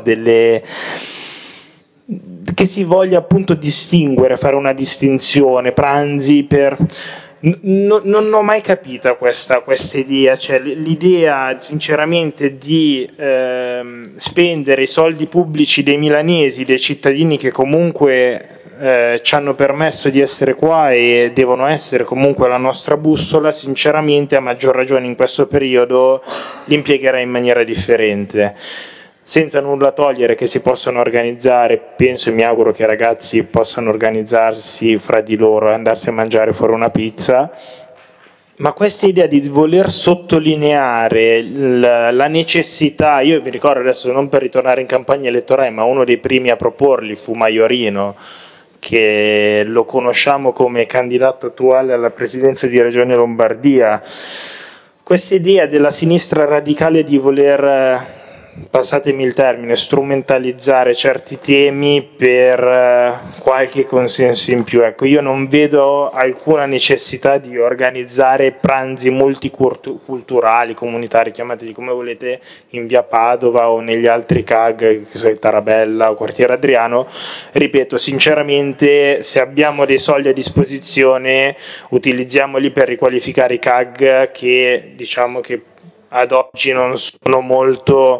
che si voglia appunto distinguere, fare una distinzione, pranzi per... Non ho mai capita questa idea, cioè l'idea sinceramente di spendere i soldi pubblici dei milanesi, dei cittadini che comunque ci hanno permesso di essere qua e devono essere comunque la nostra bussola, sinceramente a maggior ragione in questo periodo li impiegherei in maniera differente. Senza nulla togliere che si possano organizzare, penso e mi auguro che i ragazzi possano organizzarsi fra di loro e andarsi a mangiare fuori una pizza, ma questa idea di voler sottolineare la necessità, io mi ricordo adesso, non per ritornare in campagna elettorale, ma uno dei primi a proporli fu Maiorino, che lo conosciamo come candidato attuale alla presidenza di Regione Lombardia. Questa idea della sinistra radicale di voler, passatemi il termine, strumentalizzare certi temi per qualche consenso in più. Ecco, io non vedo alcuna necessità di organizzare pranzi multiculturali, comunitari, chiamateli come volete, in via Padova o negli altri CAG, che sono Tarabella o Quartiere Adriano. Ripeto, sinceramente, se abbiamo dei soldi a disposizione, utilizziamoli per riqualificare i CAG che, diciamo che ad oggi non sono molto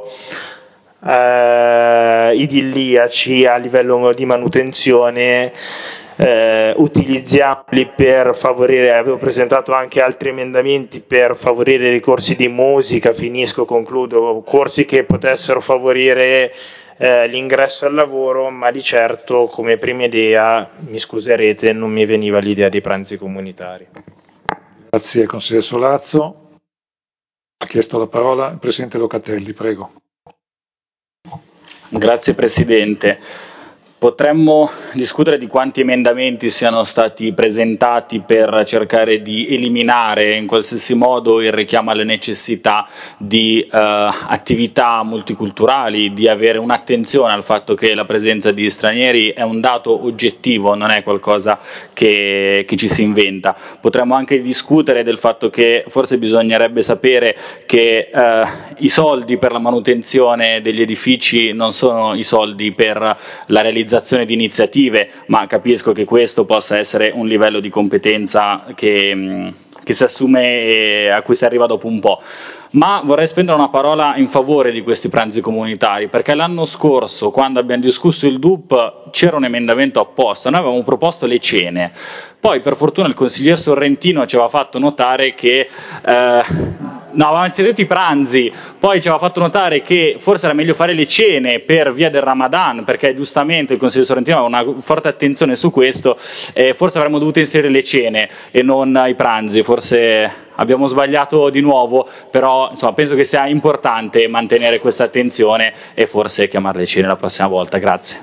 idilliaci a livello di manutenzione. Utilizziamoli per favorire, avevo presentato anche altri emendamenti per favorire i corsi di musica, concludo, corsi che potessero favorire l'ingresso al lavoro, ma di certo come prima idea, mi scuserete, non mi veniva l'idea dei pranzi comunitari. Grazie consigliere Solazzo. Ha chiesto la parola il Presidente Locatelli, prego. Grazie Presidente. Potremmo discutere di quanti emendamenti siano stati presentati per cercare di eliminare in qualsiasi modo il richiamo alle necessità di attività multiculturali, di avere un'attenzione al fatto che la presenza di stranieri è un dato oggettivo, non è qualcosa che ci si inventa. Potremmo anche discutere del fatto che forse bisognerebbe sapere che i soldi per la manutenzione degli edifici non sono i soldi per la realizzazione di iniziative, ma capisco che questo possa essere un livello di competenza che si assume e a cui si arriva dopo un po'. Ma vorrei spendere una parola in favore di questi pranzi comunitari, perché l'anno scorso, quando abbiamo discusso il DUP, c'era un emendamento apposta, noi avevamo proposto le cene, poi per fortuna il consigliere Sorrentino ci aveva fatto notare che avevamo inserito i pranzi, poi ci aveva fatto notare che forse era meglio fare le cene per via del Ramadan, perché giustamente il consigliere Sorrentino aveva una forte attenzione su questo, forse avremmo dovuto inserire le cene e non i pranzi, forse abbiamo sbagliato di nuovo, però insomma, penso che sia importante mantenere questa attenzione e forse chiamarle cene la prossima volta. Grazie.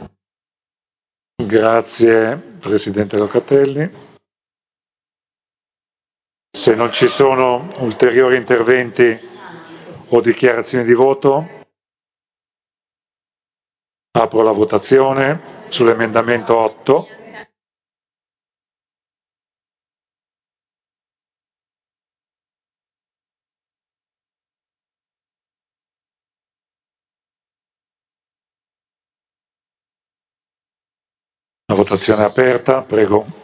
Grazie Presidente Locatelli. Se non ci sono ulteriori interventi o dichiarazioni di voto, apro la votazione sull'emendamento 8. La votazione è aperta, prego.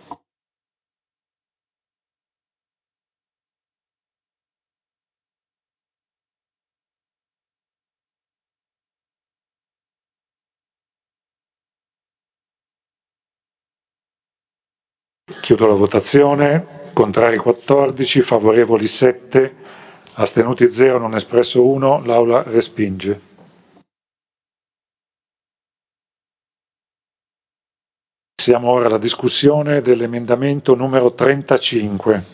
Chiudo la votazione. Contrari 14, favorevoli 7, astenuti 0, non espresso 1. L'Aula respinge. Siamo ora alla discussione dell'emendamento numero 35.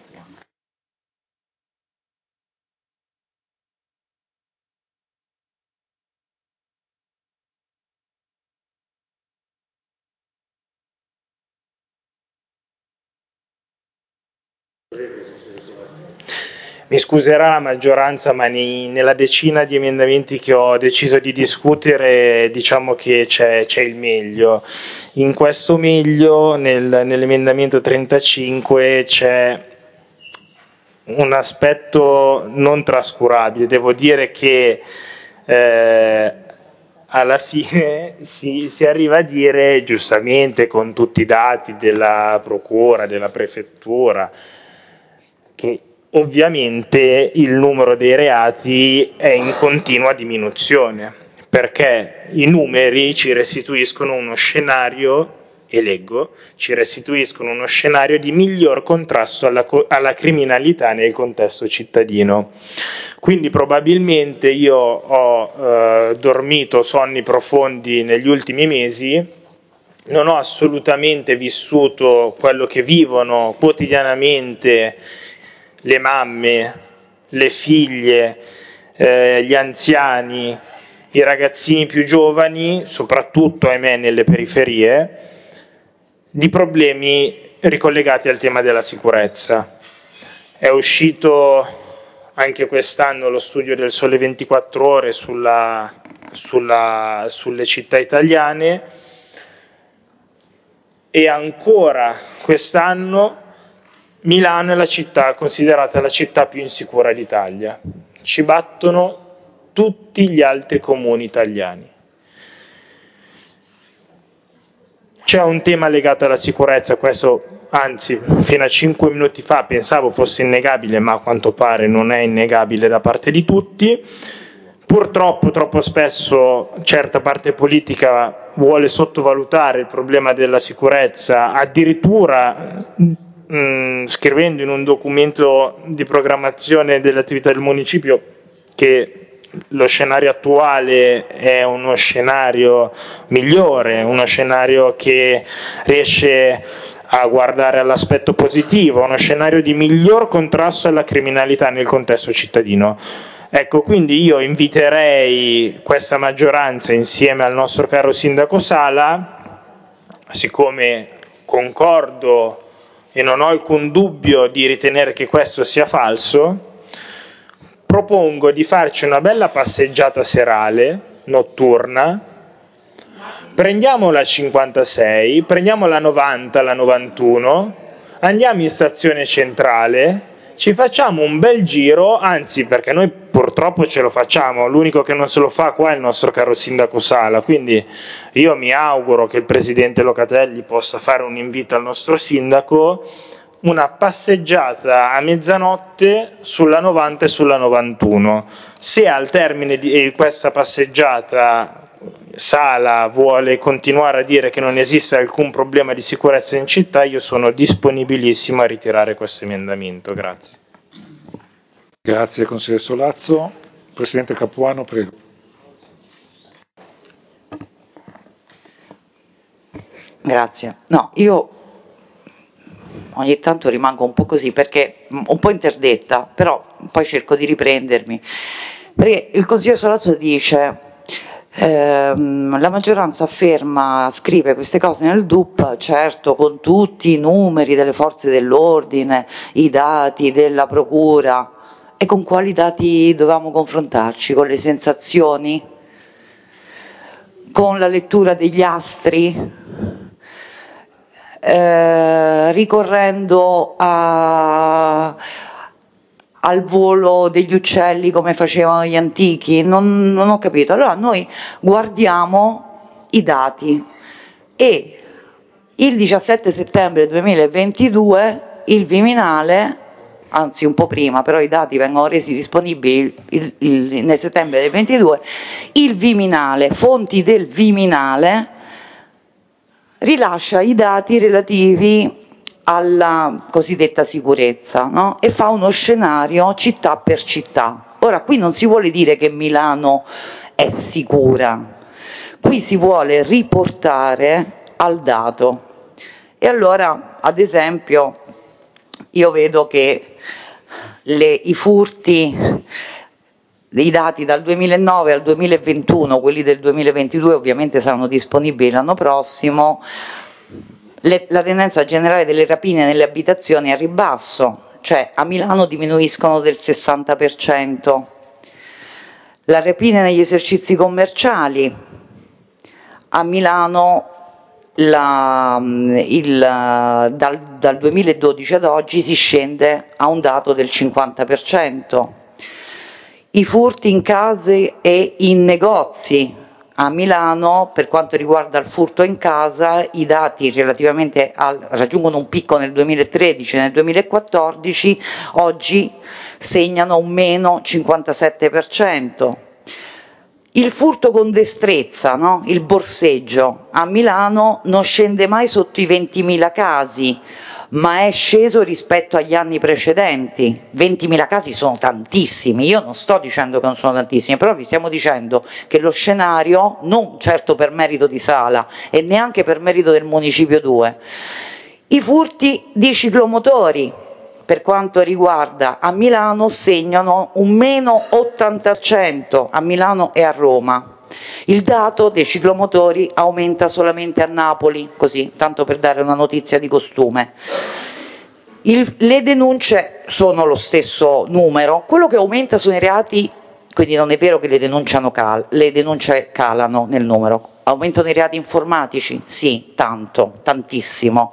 Mi scuserà la maggioranza, ma nella decina di emendamenti che ho deciso di discutere, diciamo che c'è il meglio. In questo meglio, nell'emendamento 35, c'è un aspetto non trascurabile. Devo dire che alla fine si arriva a dire, giustamente, con tutti i dati della procura, della prefettura, che ovviamente il numero dei reati è in continua diminuzione, perché i numeri ci restituiscono uno scenario, e leggo, ci restituiscono uno scenario di miglior contrasto alla criminalità nel contesto cittadino. Quindi probabilmente io ho dormito sonni profondi negli ultimi mesi, non ho assolutamente vissuto quello che vivono quotidianamente le mamme, le figlie, gli anziani, i ragazzini più giovani, soprattutto ahimè nelle periferie, di problemi ricollegati al tema della sicurezza. È uscito anche quest'anno lo studio del Sole 24 Ore sulle città italiane, e ancora quest'anno Milano è la città considerata la città più insicura d'Italia. Ci battono tutti gli altri comuni italiani. C'è un tema legato alla sicurezza, questo anzi fino a 5 minuti fa pensavo fosse innegabile, ma a quanto pare non è innegabile da parte di tutti. Purtroppo troppo spesso certa parte politica vuole sottovalutare il problema della sicurezza, addirittura scrivendo in un documento di programmazione delle attività del municipio che lo scenario attuale è uno scenario migliore, uno scenario che riesce a guardare all'aspetto positivo, uno scenario di miglior contrasto alla criminalità nel contesto cittadino. Ecco, quindi io inviterei questa maggioranza insieme al nostro caro sindaco Sala, siccome concordo e non ho alcun dubbio di ritenere che questo sia falso, propongo di farci una bella passeggiata serale, notturna, prendiamo la 56, prendiamo la 90, la 91, andiamo in stazione centrale, ci facciamo un bel giro, anzi perché noi purtroppo ce lo facciamo, l'unico che non se lo fa qua è il nostro caro sindaco Sala, quindi io mi auguro che il presidente Locatelli possa fare un invito al nostro sindaco, una passeggiata a mezzanotte sulla 90 e sulla 91. Se al termine di questa passeggiata Sala vuole continuare a dire che non esiste alcun problema di sicurezza in città, io sono disponibilissimo a ritirare questo emendamento. Grazie. Grazie consigliere Solazzo. Presidente Capuano, prego. Grazie. No, io ogni tanto rimango un po' così, perché un po' interdetta, però poi cerco di riprendermi. Perché il consigliere Solazzo dice la maggioranza afferma, scrive queste cose nel DUP, certo con tutti i numeri delle forze dell'ordine, i dati della procura, e con quali dati dovevamo confrontarci? Con le sensazioni? Con la lettura degli astri? Ricorrendo al volo degli uccelli come facevano gli antichi? Non ho capito. Allora noi guardiamo i dati e il 17 settembre 2022 il Viminale, anzi un po' prima, però i dati vengono resi disponibili nel settembre del 22, il Viminale, fonti del Viminale, rilascia i dati relativi alla cosiddetta sicurezza, no? E fa uno scenario città per città. Ora, qui non si vuole dire che Milano è sicura, qui si vuole riportare al dato. E allora, ad esempio, io vedo che i furti, i dati dal 2009 al 2021, quelli del 2022 ovviamente saranno disponibili l'anno prossimo, la tendenza generale delle rapine nelle abitazioni è a ribasso, cioè a Milano diminuiscono del 60%, la rapine negli esercizi commerciali, a Milano dal 2012 ad oggi si scende a un dato del 50%. I furti in case e in negozi, a Milano per quanto riguarda il furto in casa i dati relativamente raggiungono un picco nel 2013 e nel 2014, oggi segnano un meno 57%. Il furto con destrezza, no? Il borseggio, a Milano non scende mai sotto i 20.000 casi, ma è sceso rispetto agli anni precedenti. 20.000 casi sono tantissimi, io non sto dicendo che non sono tantissimi, però vi stiamo dicendo che lo scenario, non certo per merito di Sala e neanche per merito del Municipio 2, i furti di ciclomotori, per quanto riguarda a Milano, segnano un meno 80% a Milano e a Roma. Il dato dei ciclomotori aumenta solamente a Napoli, così, tanto per dare una notizia di costume. Le denunce sono lo stesso numero, quello che aumenta sono i reati, quindi non è vero che le denunce calano nel numero, aumentano i reati informatici? Sì, tanto, tantissimo.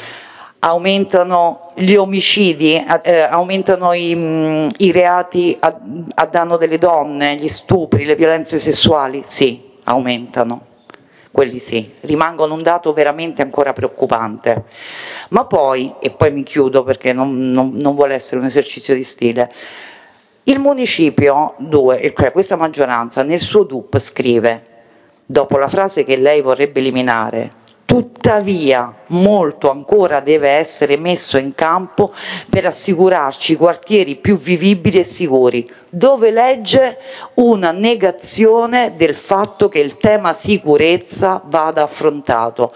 Aumentano gli omicidi, aumentano i reati a danno delle donne, gli stupri, le violenze sessuali? Sì, aumentano, quelli sì, rimangono un dato veramente ancora preoccupante. Ma poi, e poi mi chiudo perché non vuole essere un esercizio di stile, il Municipio 2, cioè questa maggioranza nel suo DUP scrive, dopo la frase che lei vorrebbe eliminare, tuttavia molto ancora deve essere messo in campo per assicurarci quartieri più vivibili e sicuri, dove legge una negazione del fatto che il tema sicurezza vada affrontato.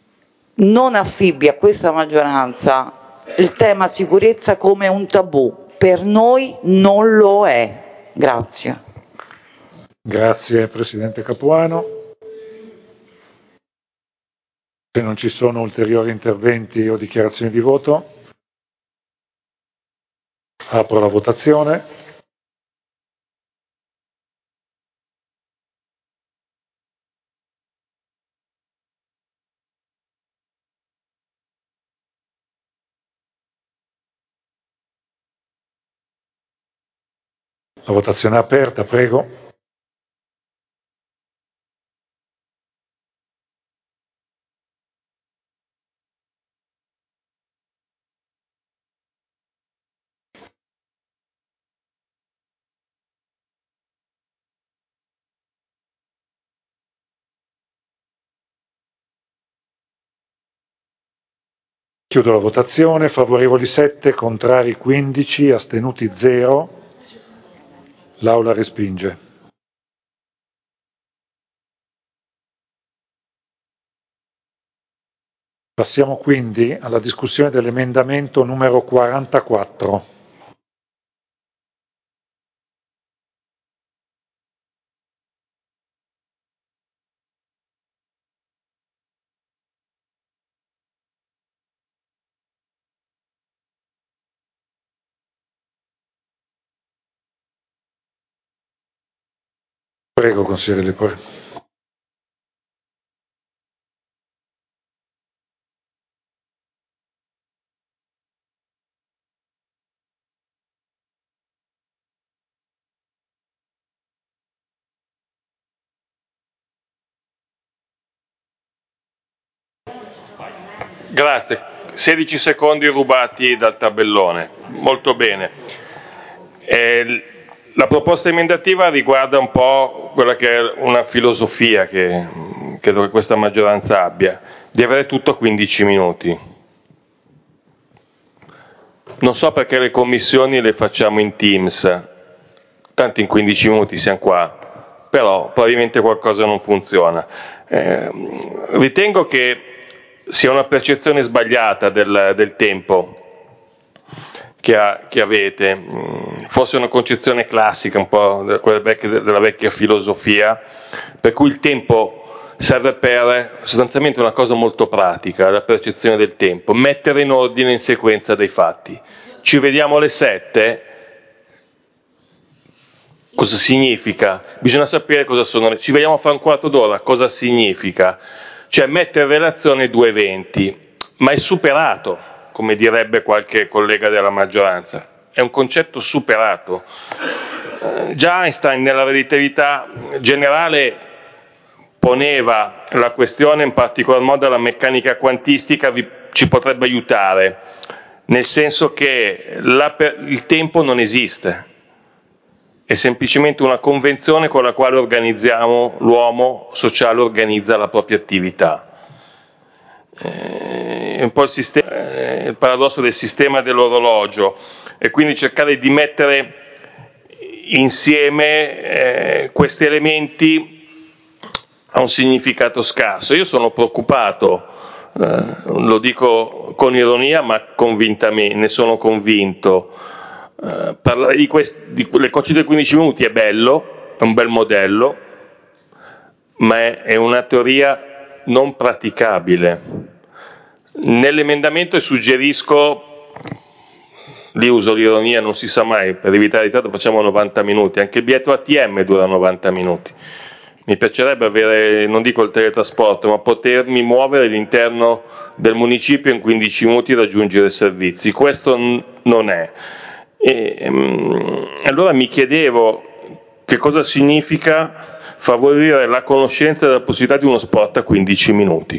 Non affibbi a questa maggioranza il tema sicurezza come un tabù, per noi non lo è. Grazie. Grazie Presidente Capuano. Se non ci sono ulteriori interventi o dichiarazioni di voto, apro la votazione. La votazione è aperta, prego. Chiudo la votazione, favorevoli 7, contrari 15, astenuti 0. L'Aula respinge. Passiamo quindi alla discussione dell'emendamento numero 44. Prego, consigliere Lepore. Grazie. 16 secondi rubati dal tabellone. Molto bene. La proposta emendativa riguarda un po' quella che è una filosofia che credo che questa maggioranza abbia, di avere tutto a 15 minuti. Non so perché le commissioni le facciamo in Teams, tanto in 15 minuti siamo qua, però probabilmente qualcosa non funziona. Ritengo che sia una percezione sbagliata del tempo che avete, forse una concezione classica, un po' della vecchia filosofia, per cui il tempo serve per sostanzialmente una cosa molto pratica, la percezione del tempo, mettere in ordine in sequenza dei fatti. Ci vediamo alle 7, cosa significa? Bisogna sapere cosa sono, ci vediamo fra un quarto d'ora, cosa significa? Cioè mettere in relazione due eventi, ma è superato, come direbbe qualche collega della maggioranza, è un concetto superato. Già Einstein nella relatività generale poneva la questione, in particolar modo la meccanica quantistica ci potrebbe aiutare, nel senso che il tempo non esiste, è semplicemente una convenzione con la quale l'uomo sociale organizza la propria attività. È un po' il paradosso del sistema dell'orologio, e quindi cercare di mettere insieme questi elementi ha un significato scarso. Io sono preoccupato, lo dico con ironia ma convintamente, ne sono convinto. Parlare le cocce dei 15 minuti è bello, è un bel modello, ma è una teoria non praticabile. Nell'emendamento suggerisco, lì uso l'ironia, non si sa mai, per evitare ritardo facciamo 90 minuti, anche il biglietto ATM dura 90 minuti. Mi piacerebbe avere, non dico il teletrasporto, ma potermi muovere all'interno del municipio in 15 minuti e raggiungere i servizi. Questo non è. Allora mi chiedevo che cosa significa favorire la conoscenza della possibilità di uno sport a 15 minuti.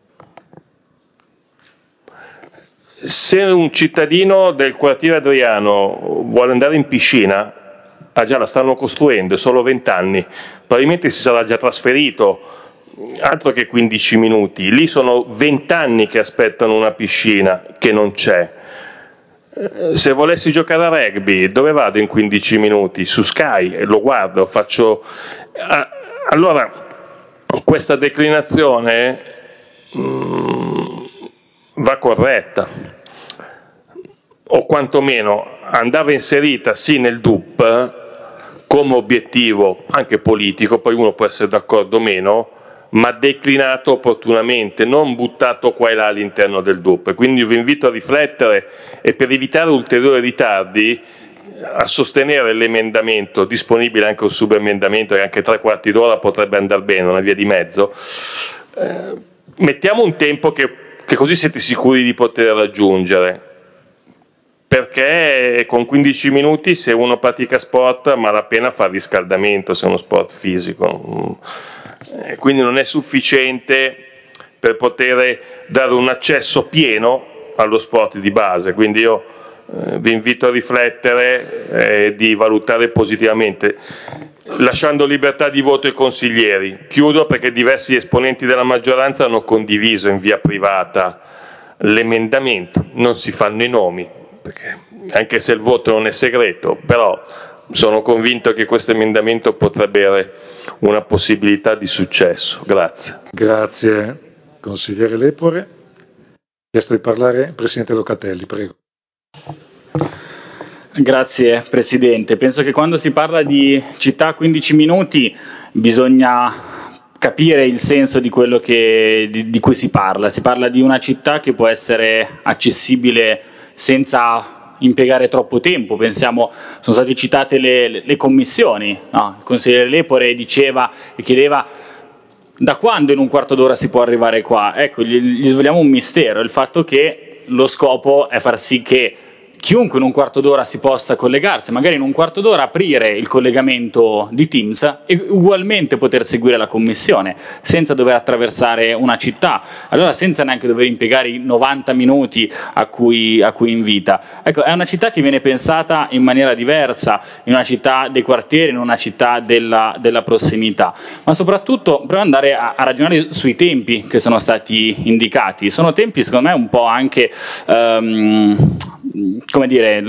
Se un cittadino del quartiere Adriano vuole andare in piscina, già la stanno costruendo, è solo 20 anni, probabilmente si sarà già trasferito, altro che 15 minuti, lì sono 20 anni che aspettano una piscina che non c'è. Se volessi giocare a rugby, dove vado in 15 minuti? Su Sky, lo guardo, faccio... Allora, questa declinazione va corretta, o quantomeno andava inserita sì nel DUP come obiettivo anche politico, poi uno può essere d'accordo o meno, ma declinato opportunamente, non buttato qua e là all'interno del DUP. Quindi vi invito a riflettere e, per evitare ulteriori ritardi, a sostenere l'emendamento, disponibile anche un subemendamento e anche 3/4 d'ora potrebbe andare bene, una via di mezzo. Mettiamo un tempo che così siete sicuri di poter raggiungere, perché con 15 minuti, se uno pratica sport, malapena fa il riscaldamento, se è uno sport fisico, quindi non è sufficiente per poter dare un accesso pieno allo sport di base. Quindi io vi invito a riflettere e di valutare positivamente, lasciando libertà di voto ai consiglieri. Chiudo perché diversi esponenti della maggioranza hanno condiviso in via privata l'emendamento, non si fanno i nomi, perché anche se il voto non è segreto, però sono convinto che questo emendamento potrebbe avere una possibilità di successo. Grazie. Grazie consigliere Lepore. Chiesto di parlare il Presidente Locatelli, prego. Grazie Presidente. Penso che quando si parla di città a 15 minuti bisogna capire il senso di quello di cui si parla. Si parla di una città che può essere accessibile senza impiegare troppo tempo. Pensiamo, sono state citate le commissioni, no? Il consigliere Lepore diceva e chiedeva da quando in un quarto d'ora si può arrivare qua. Ecco, gli sveliamo un mistero, il fatto che lo scopo è far sì che chiunque in un quarto d'ora si possa collegarsi, magari in un quarto d'ora aprire il collegamento di Teams e ugualmente poter seguire la commissione, senza dover attraversare una città, allora senza neanche dover impiegare i 90 minuti a cui invita. Ecco, è una città che viene pensata in maniera diversa, in una città dei quartieri, in una città della prossimità, ma soprattutto prima di andare a ragionare sui tempi che sono stati indicati. Sono tempi secondo me un po' anche come dire,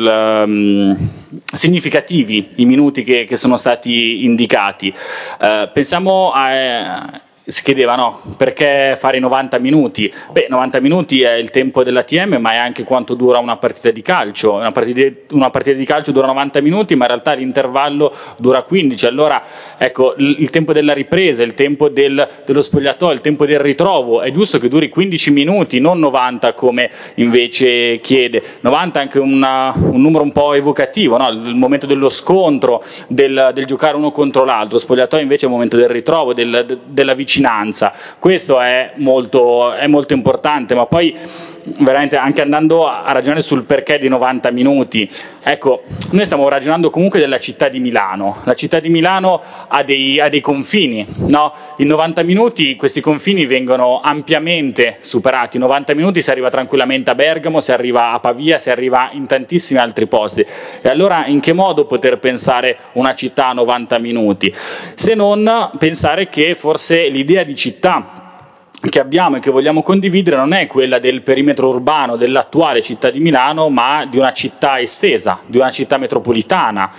significativi i minuti che sono stati indicati. Pensiamo a si chiedeva no, perché fare i 90 minuti? Beh, 90 minuti è il tempo dell'ATM, ma è anche quanto dura una partita di calcio. Una partita di calcio dura 90 minuti, ma in realtà l'intervallo dura 15. Allora, ecco, il tempo della ripresa, il tempo dello spogliatoio, il tempo del ritrovo, è giusto che duri 15 minuti, non 90 come invece chiede. 90 è anche un numero un po' evocativo, no? Il momento dello scontro, del giocare uno contro l'altro. Lo spogliatoio invece è il momento del ritrovo, della vicinanza. Questo è molto importante, ma poi veramente anche andando a ragionare sul perché di 90 minuti, ecco, noi stiamo ragionando comunque della città di Milano. La città di Milano ha dei confini, no? In 90 minuti questi confini vengono ampiamente superati. In 90 minuti si arriva tranquillamente a Bergamo, si arriva a Pavia, si arriva in tantissimi altri posti. E allora in che modo poter pensare una città a 90 minuti? Se non pensare che forse l'idea di città che abbiamo e che vogliamo condividere non è quella del perimetro urbano dell'attuale città di Milano, ma di una città estesa, di una città metropolitana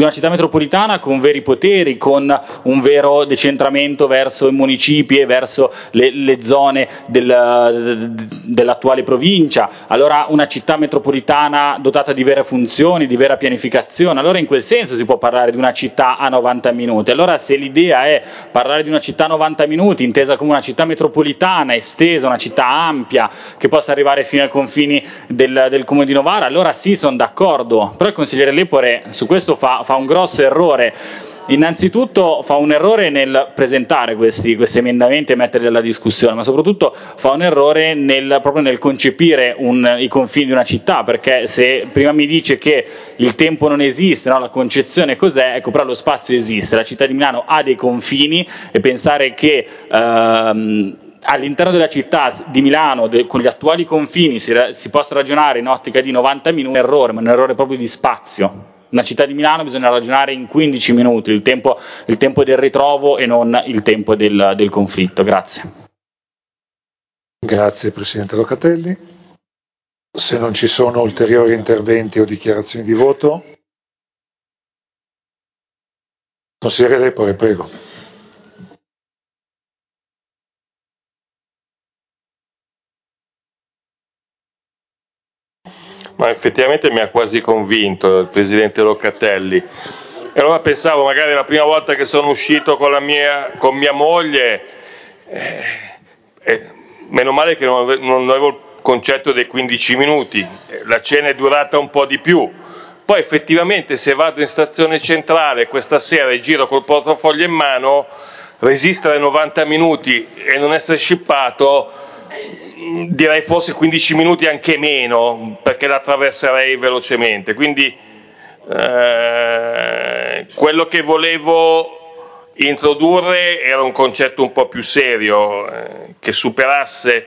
con veri poteri, con un vero decentramento verso i municipi e verso le zone dell'attuale provincia. Allora una città metropolitana dotata di vere funzioni, di vera pianificazione, allora in quel senso si può parlare di una città a 90 minuti. Allora se l'idea è parlare di una città a 90 minuti intesa come una città metropolitana estesa, una città ampia che possa arrivare fino ai confini del comune di Novara, allora sì, sono d'accordo. Però il consigliere Lepore su questo fa un grosso errore. Innanzitutto fa un errore nel presentare questi emendamenti e metterli alla discussione, ma soprattutto fa un errore proprio nel concepire i confini di una città, perché se prima mi dice che il tempo non esiste, no? La concezione cos'è? Ecco, però lo spazio esiste, la città di Milano ha dei confini e pensare che all'interno della città di Milano, con gli attuali confini, si possa ragionare in ottica di 90 minuti, è un errore, ma un errore proprio di spazio. Una città di Milano bisogna ragionare in 15 minuti, il tempo del ritrovo e non il tempo del conflitto. Grazie. Grazie Presidente Locatelli. Se non ci sono ulteriori interventi o dichiarazioni di voto, consigliere Lepore, prego. Ma effettivamente mi ha quasi convinto il presidente Locatelli. E allora pensavo, magari la prima volta che sono uscito con mia moglie, meno male che non avevo il concetto dei 15 minuti, la cena è durata un po' di più. Poi effettivamente se vado in stazione centrale questa sera e giro col portafoglio in mano, resistere 90 minuti e non essere scippato, direi forse 15 minuti anche meno, perché la attraverserei velocemente. Quindi quello che volevo introdurre era un concetto un po' più serio, che superasse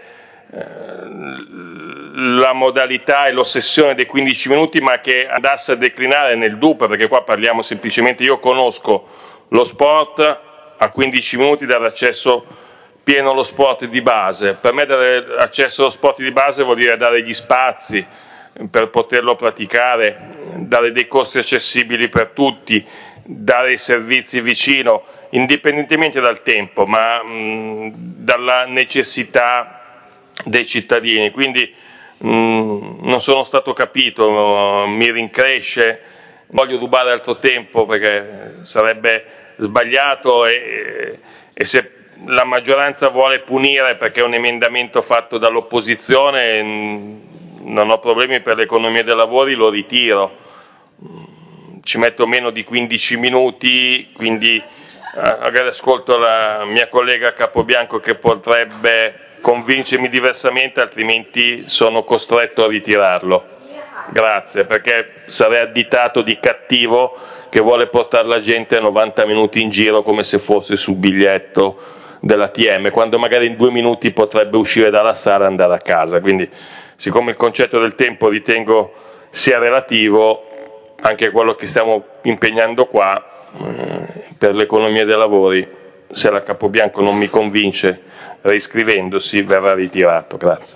la modalità e l'ossessione dei 15 minuti, ma che andasse a declinare nel DUP, perché qua parliamo semplicemente, io conosco lo sport, a 15 minuti dare accesso pieno allo sport di base. Per me dare accesso allo sport di base vuol dire dare gli spazi per poterlo praticare, dare dei costi accessibili per tutti, dare i servizi vicino, indipendentemente dal tempo, ma dalla necessità dei cittadini. Quindi non sono stato capito, mi rincresce, voglio rubare altro tempo perché sarebbe sbagliato e se la maggioranza vuole punire perché è un emendamento fatto dall'opposizione, non ho problemi per l'economia dei lavori, lo ritiro. Ci metto meno di 15 minuti, quindi magari ascolto la mia collega Capobianco che potrebbe convincermi diversamente, altrimenti sono costretto a ritirarlo. Grazie, perché sarei additato di cattivo che vuole portare la gente 90 minuti in giro come se fosse sul biglietto dell'ATM, quando magari in 2 minuti potrebbe uscire dalla sala e andare a casa. Quindi, siccome il concetto del tempo ritengo sia relativo, anche quello che stiamo impegnando qua per l'economia dei lavori, se la Capobianco non mi convince riscrivendosi, verrà ritirato. Grazie.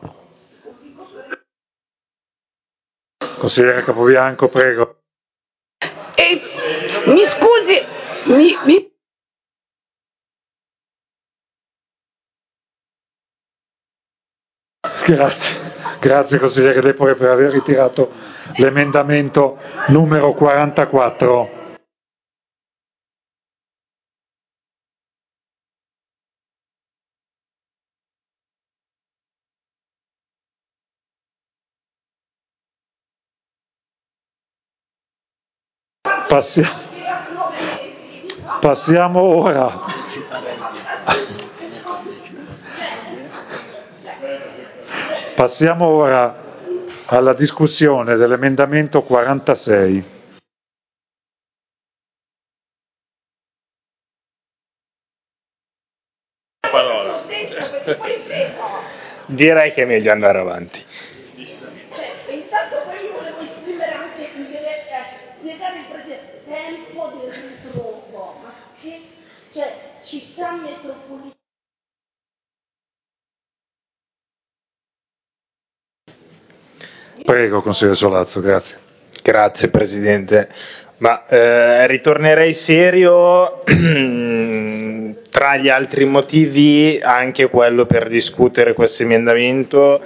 Consigliere Capobianco, prego. Mi scusi, Grazie consigliere Depore per aver ritirato l'emendamento numero 44. Passiamo ora alla discussione dell'emendamento 46. Direi che è meglio andare avanti. Intanto poi io volevo esprimere anche, spiegare il presidente, tempo del ritrovo, ma che, cioè, città metropolitana. Prego, consigliere Solazzo, grazie. Grazie Presidente. Ma ritornerei serio tra gli altri motivi anche quello per discutere questo emendamento,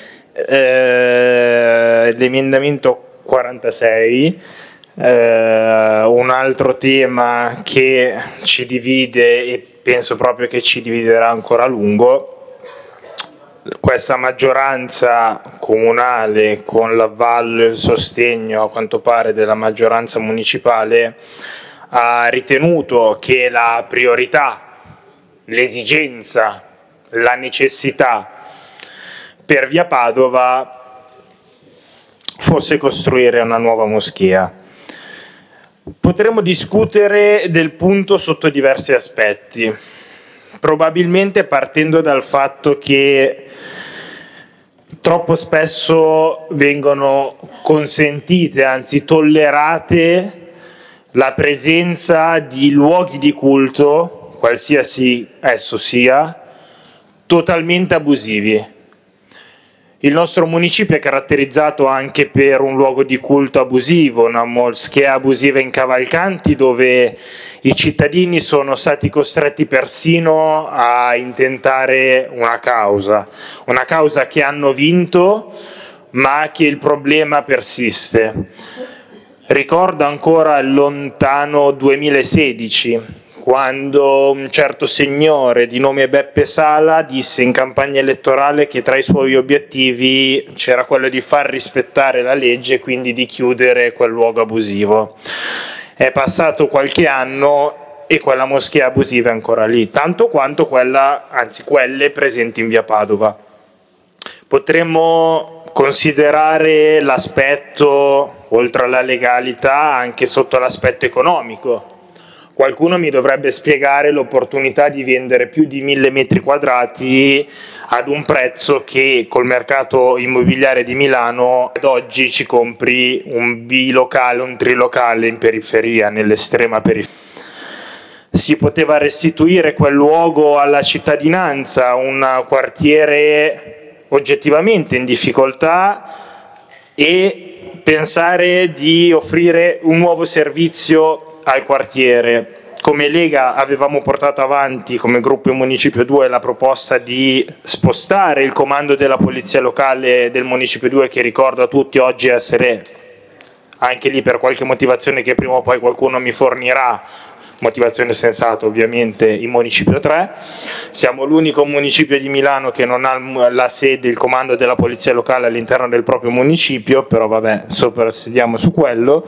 l'emendamento 46, un altro tema che ci divide e penso proprio che ci dividerà ancora a lungo. Questa maggioranza comunale, con l'avvallo e il sostegno a quanto pare della maggioranza municipale, ha ritenuto che la priorità, l'esigenza, la necessità per via Padova fosse costruire una nuova moschea. Potremmo discutere del punto sotto diversi aspetti, probabilmente partendo dal fatto che troppo spesso vengono consentite, anzi tollerate, la presenza di luoghi di culto, qualsiasi esso sia, totalmente abusivi. Il nostro municipio è caratterizzato anche per un luogo di culto abusivo, una moschea abusiva in Cavalcanti, dove i cittadini sono stati costretti persino a intentare una causa che hanno vinto, ma che il problema persiste. Ricordo ancora il lontano 2016, quando un certo signore di nome Beppe Sala disse in campagna elettorale che tra i suoi obiettivi c'era quello di far rispettare la legge e quindi di chiudere quel luogo abusivo. È passato qualche anno e quella moschea abusiva è ancora lì, tanto quanto quelle presenti in via Padova. Potremmo considerare l'aspetto, oltre alla legalità, anche sotto l'aspetto economico. Qualcuno mi dovrebbe spiegare l'opportunità di vendere più di 1000 metri quadrati ad un prezzo che col mercato immobiliare di Milano ad oggi ci compri un bilocale, un trilocale in periferia, nell'estrema periferia. Si poteva restituire quel luogo alla cittadinanza, un quartiere oggettivamente in difficoltà, e pensare di offrire un nuovo servizio al quartiere. Come Lega avevamo portato avanti come gruppo in Municipio 2 la proposta di spostare il comando della polizia locale del Municipio 2, che ricordo a tutti oggi essere, anche lì per qualche motivazione che prima o poi qualcuno mi fornirà, motivazione sensata ovviamente, in Municipio 3. Siamo l'unico municipio di Milano che non ha la sede, il comando della polizia locale all'interno del proprio municipio, però vabbè, soprassediamo su quello.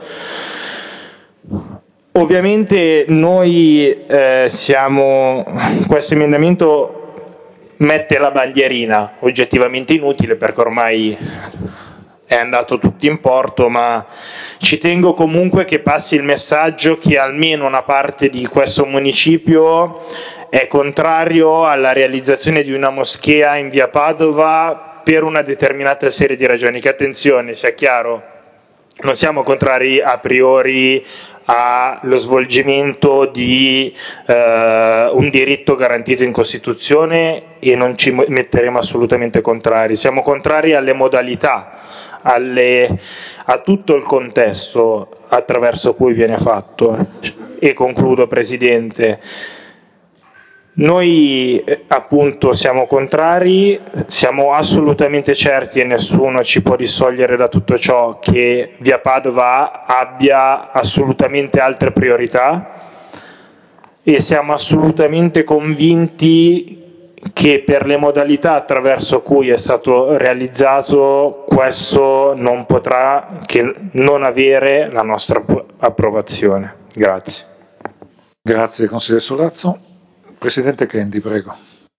Ovviamente noi questo emendamento mette la bandierina, oggettivamente inutile perché ormai è andato tutto in porto, ma ci tengo comunque che passi il messaggio che almeno una parte di questo municipio è contrario alla realizzazione di una moschea in via Padova per una determinata serie di ragioni. Che attenzione, sia chiaro, non siamo contrari a priori allo svolgimento di un diritto garantito in Costituzione e non ci metteremo assolutamente contrari, siamo contrari alle modalità, a tutto il contesto attraverso cui viene fatto. E concludo, Presidente. Noi appunto siamo contrari, siamo assolutamente certi, e nessuno ci può distogliere da tutto ciò, che via Padova abbia assolutamente altre priorità, e siamo assolutamente convinti che per le modalità attraverso cui è stato realizzato questo non potrà che non avere la nostra approvazione. Grazie. Grazie consigliere Sollazzo. Presidente Kendi, prego.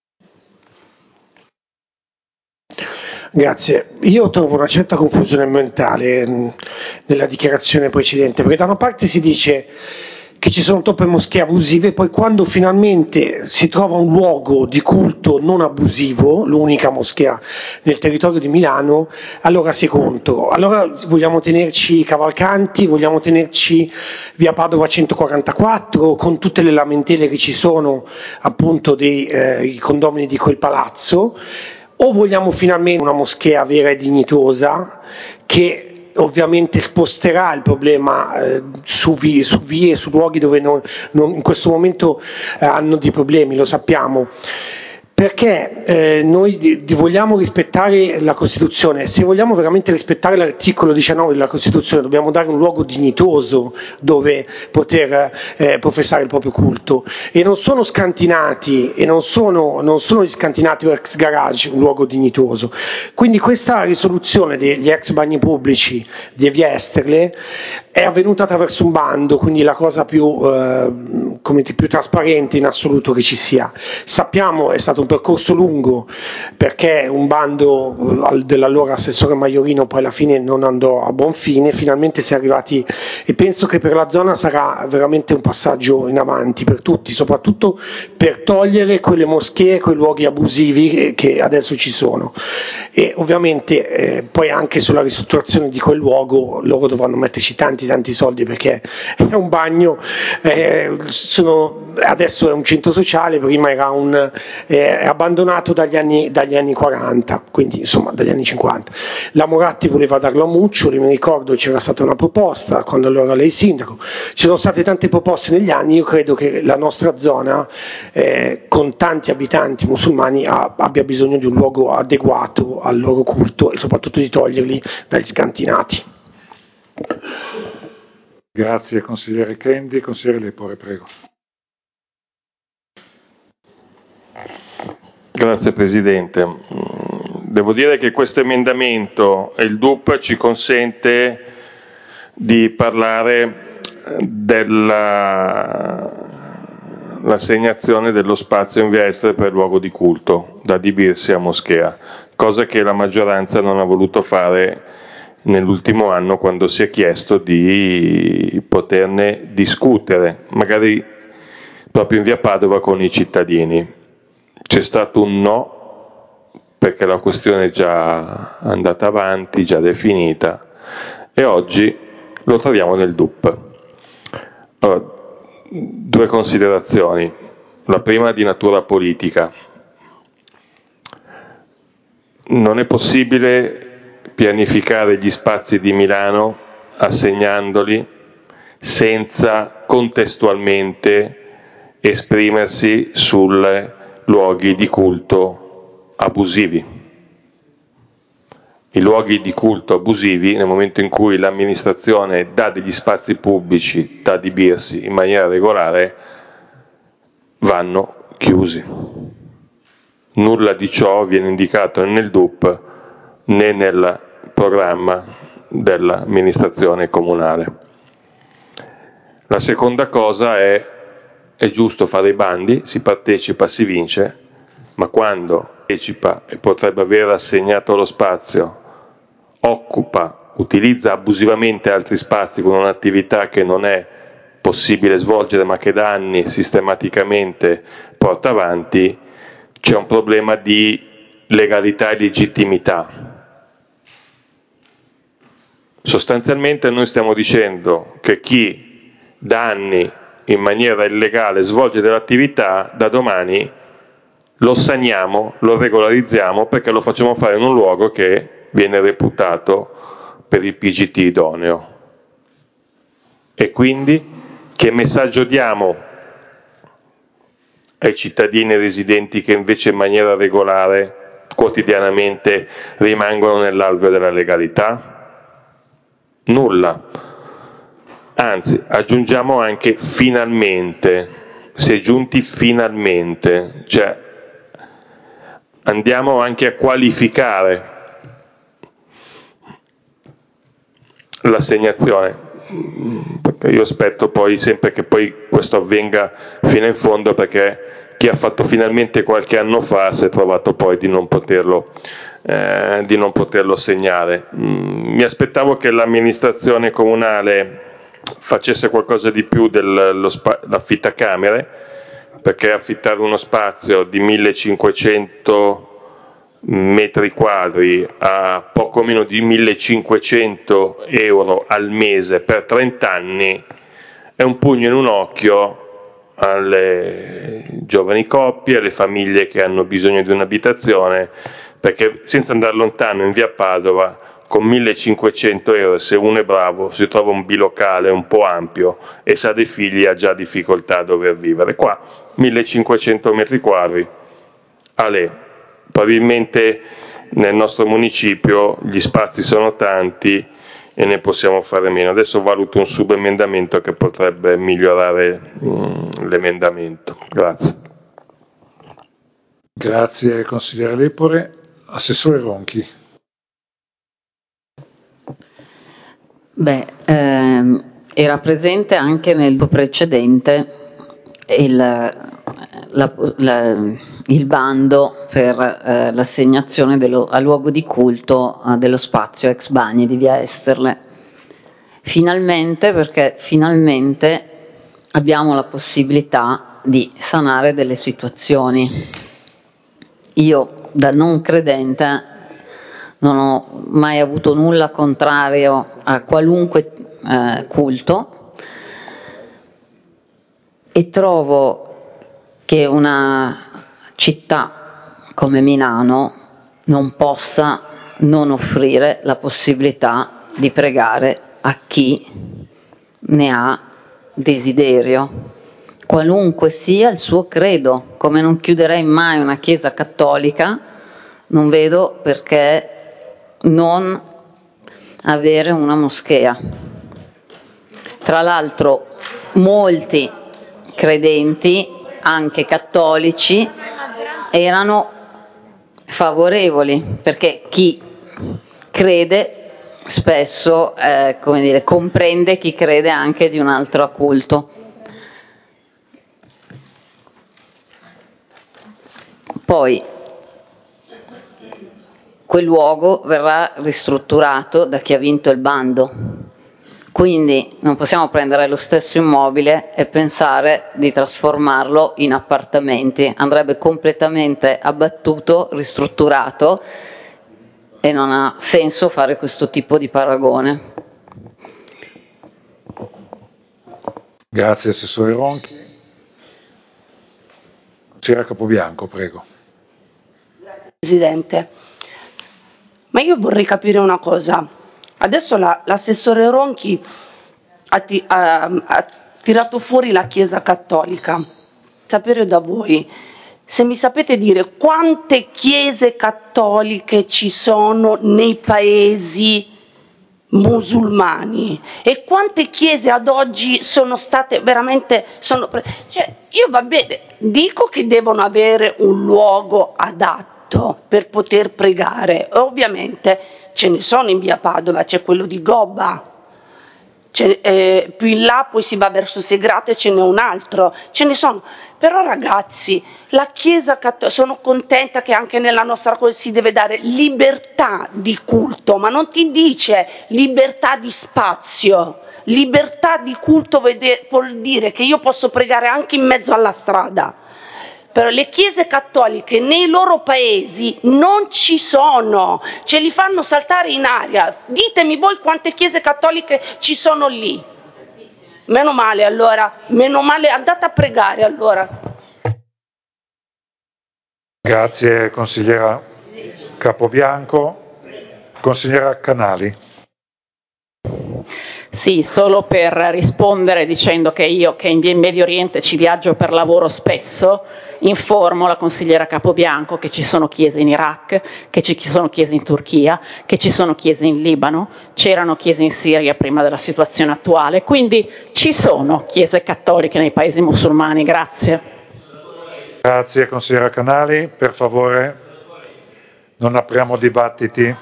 Grazie. Io trovo una certa confusione mentale nella dichiarazione precedente, perché da una parte si dice che ci sono troppe moschee abusive, poi quando finalmente si trova un luogo di culto non abusivo, l'unica moschea nel territorio di Milano, allora si è contro. Allora vogliamo tenerci Cavalcanti, vogliamo tenerci via Padova 144, con tutte le lamentele che ci sono appunto dei condomini di quel palazzo, o vogliamo finalmente una moschea vera e dignitosa che ovviamente sposterà il problema su vie, su luoghi dove in questo momento hanno dei problemi, lo sappiamo. Perché noi vogliamo rispettare la Costituzione. Se vogliamo veramente rispettare l'articolo 19 della Costituzione, dobbiamo dare un luogo dignitoso dove poter professare il proprio culto, e non sono scantinati, e non sono gli scantinati o ex garage un luogo dignitoso. Quindi questa risoluzione degli ex bagni pubblici di via Esterle è avvenuta attraverso un bando, quindi la cosa più trasparente in assoluto che ci sia. Sappiamo, è stato un percorso lungo, perché un bando dell'allora assessore Maiorino poi alla fine non andò a buon fine, finalmente si è arrivati, e penso che per la zona sarà veramente un passaggio in avanti per tutti, soprattutto per togliere quelle moschee, quei luoghi abusivi che adesso ci sono. E ovviamente poi anche sulla ristrutturazione di quel luogo loro dovranno metterci tanti tanti soldi perché è un bagno, adesso è un centro sociale, prima era è abbandonato dagli anni 40, quindi insomma dagli anni 50. La Moratti voleva darlo a Muccioli, mi ricordo c'era stata una proposta quando allora lei sindaco, ci sono state tante proposte negli anni. Io credo che la nostra zona con tanti abitanti musulmani abbia bisogno di un luogo adeguato al loro culto e soprattutto di toglierli dagli scantinati. Grazie consigliere Kendi. Consigliere Lepore, prego. Grazie Presidente. Devo dire che questo emendamento e il DUP ci consente di parlare dell'assegnazione dello spazio in via Estere per luogo di culto, da adibirsi a moschea, cosa che la maggioranza non ha voluto fare nell'ultimo anno quando si è chiesto di poterne discutere, magari proprio in via Padova con i cittadini. C'è stato un no, perché la questione è già andata avanti, già definita, e oggi lo troviamo nel DUP. Allora, due considerazioni. La prima di natura politica. Non è possibile pianificare gli spazi di Milano assegnandoli senza contestualmente esprimersi sui luoghi di culto abusivi. I luoghi di culto abusivi, nel momento in cui l'amministrazione dà degli spazi pubblici da adibirsi in maniera regolare, vanno chiusi. Nulla di ciò viene indicato né nel DUP né nel programma dell'amministrazione comunale. La seconda cosa è giusto fare i bandi, si partecipa, si vince, ma quando partecipa e potrebbe aver assegnato lo spazio, occupa, utilizza abusivamente altri spazi con un'attività che non è possibile svolgere ma che da anni sistematicamente porta avanti, c'è un problema di legalità e legittimità. Sostanzialmente noi stiamo dicendo che chi da anni in maniera illegale svolge dell'attività, da domani lo saniamo, lo regolarizziamo perché lo facciamo fare in un luogo che viene reputato per il PGT idoneo. E quindi che messaggio diamo ai cittadini residenti che invece in maniera regolare quotidianamente rimangono nell'alveo della legalità? Nulla. Anzi, aggiungiamo anche finalmente, si è giunti finalmente, cioè andiamo anche a qualificare l'assegnazione, perché io aspetto poi sempre che poi questo avvenga fino in fondo, perché chi ha fatto finalmente qualche anno fa si è trovato poi di non poterlo segnare. Mi aspettavo che l'amministrazione comunale facesse qualcosa di più dell'affittacamere, perché affittare uno spazio di 1500 metri quadri a poco meno di 1500 euro al mese per 30 anni è un pugno in un occhio alle giovani coppie, alle famiglie che hanno bisogno di un'abitazione, perché senza andare lontano in via Padova con 1500 euro, se uno è bravo, si trova un bilocale un po' ampio e se ha dei figli ha già difficoltà a dover vivere. Qua 1500 metri quadri, probabilmente nel nostro municipio gli spazi sono tanti e ne possiamo fare meno. Adesso valuto un subemendamento che potrebbe migliorare l'emendamento. Grazie. Grazie consigliere Lepore. Assessore Ronchi. Era presente anche nel precedente il bando per l'assegnazione a luogo di culto dello spazio ex bagni di via Esterle. Perché finalmente abbiamo la possibilità di sanare delle situazioni. Io, da non credente, non ho mai avuto nulla contrario a qualunque culto, e trovo che una città come Milano non possa non offrire la possibilità di pregare a chi ne ha desiderio, qualunque sia il suo credo. Come non chiuderei mai una chiesa cattolica, non vedo perché non avere una moschea. Tra l'altro molti credenti, anche cattolici, erano favorevoli, perché chi crede spesso come dire, comprende chi crede anche di un altro culto. Poi quel luogo verrà ristrutturato da chi ha vinto il bando, quindi non possiamo prendere lo stesso immobile e pensare di trasformarlo in appartamenti, andrebbe completamente abbattuto, ristrutturato, e non ha senso fare questo tipo di paragone. Grazie Assessore Ronchi. Consigliera Capobianco, prego. Presidente, ma io vorrei capire una cosa. Adesso l'assessore Ronchi ha tirato fuori la Chiesa Cattolica. Sapere da voi, se mi sapete dire quante chiese cattoliche ci sono nei paesi musulmani e quante chiese ad oggi sono state veramente cioè, io va bene, dico che devono avere un luogo adatto per poter pregare, ovviamente ce ne sono in via Padova, c'è quello di Gobba, più in là poi si va verso Segrate, ce n'è un altro, ce ne sono. Però ragazzi, la Chiesa Cattolica, sono contenta che anche nella nostra cosa si deve dare libertà di culto, ma non ti dice libertà di spazio. Libertà di culto vuol dire che io posso pregare anche in mezzo alla strada. Però le chiese cattoliche nei loro paesi non ci sono, ce li fanno saltare in aria. Ditemi voi quante chiese cattoliche ci sono lì. Meno male allora, meno male, andate a pregare allora. Grazie consigliera Capobianco. Consigliera Canali. Sì, solo per rispondere dicendo che io, che in Medio Oriente ci viaggio per lavoro spesso, informo la consigliera Capobianco che ci sono chiese in Iraq, che ci sono chiese in Turchia, che ci sono chiese in Libano, c'erano chiese in Siria prima della situazione attuale, quindi ci sono chiese cattoliche nei paesi musulmani. Grazie. Grazie consigliera Canali, per favore non apriamo dibattiti.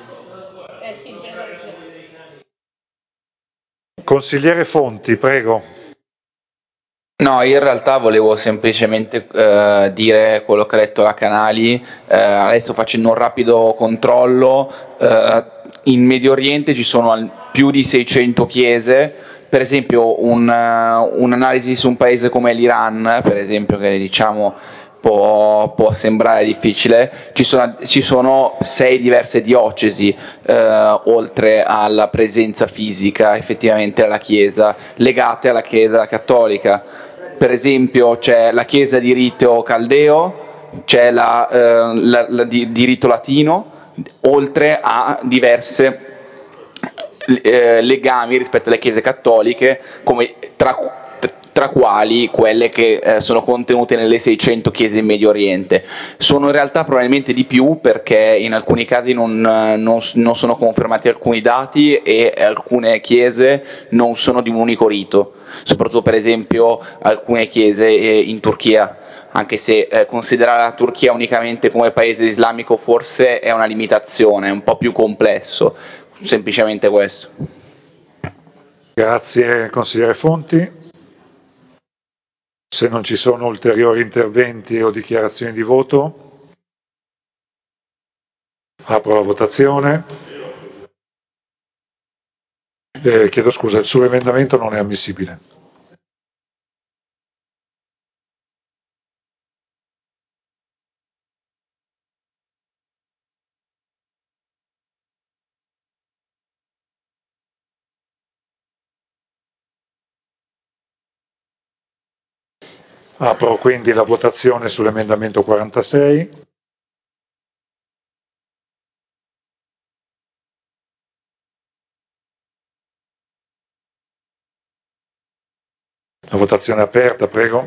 Consigliere Fonti, prego. No, in realtà volevo semplicemente dire quello che ha detto la Canali, adesso facendo un rapido controllo, in Medio Oriente ci sono più di 600 chiese, per esempio un'analisi su un paese come l'Iran, per esempio, che diciamo può sembrare difficile, ci sono 6 diverse diocesi, oltre alla presenza fisica effettivamente alla Chiesa, legate alla Chiesa cattolica. Per esempio c'è la Chiesa di rito caldeo, c'è la di rito latino, oltre a diverse legami rispetto alle chiese cattoliche, come tra quali quelle che sono contenute nelle 600 chiese in Medio Oriente. Sono in realtà probabilmente di più, perché in alcuni casi non sono confermati alcuni dati e alcune chiese non sono di un unico rito, soprattutto per esempio alcune chiese in Turchia, anche se considerare la Turchia unicamente come paese islamico forse è una limitazione, è un po' più complesso, semplicemente questo. Grazie consigliere Fonti. Se non ci sono ulteriori interventi o dichiarazioni di voto, apro la votazione. Chiedo scusa, il suo emendamento non è ammissibile. Apro quindi la votazione sull'emendamento 46. La votazione è aperta, prego.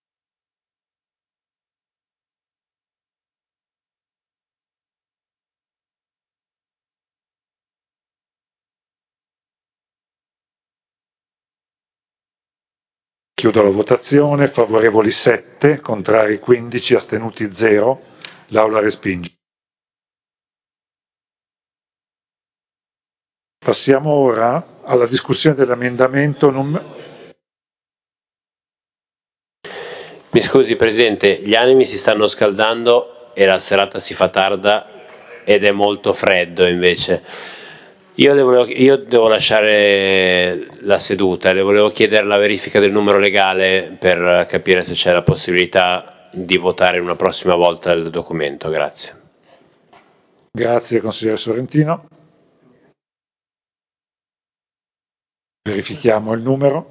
Chiudo la votazione, favorevoli 7, contrari 15, astenuti 0. L'Aula respinge. Passiamo ora alla discussione dell'emendamento numero... Mi scusi Presidente, gli animi si stanno scaldando e la serata si fa tarda ed è molto freddo invece. Io devo lasciare la seduta, le volevo chiedere la verifica del numero legale per capire se c'è la possibilità di votare una prossima volta il documento. Grazie. Grazie consigliere Sorrentino. Verifichiamo il numero.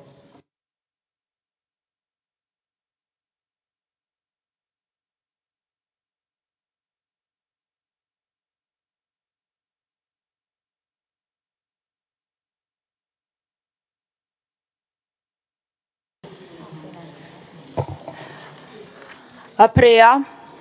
Aprea,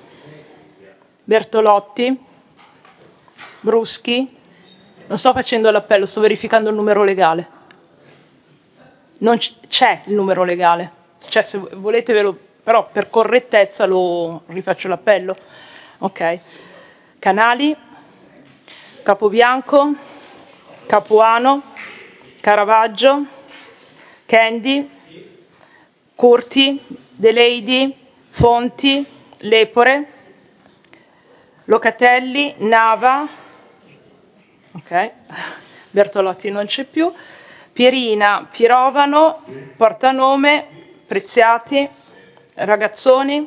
Bertolotti, Bruschi. Non sto facendo l'appello, sto verificando il numero legale. Non c'è il numero legale. Cioè, se volete però per correttezza lo rifaccio l'appello. Ok. Canali, Capobianco, Capuano, Caravaggio, Kendi, Curti, De Leidi, Fonti, Lepore, Locatelli, Nava, ok, Bertolotti non c'è più, Pierina, Pirovano, Portanome, Preziati, Ragazzoni,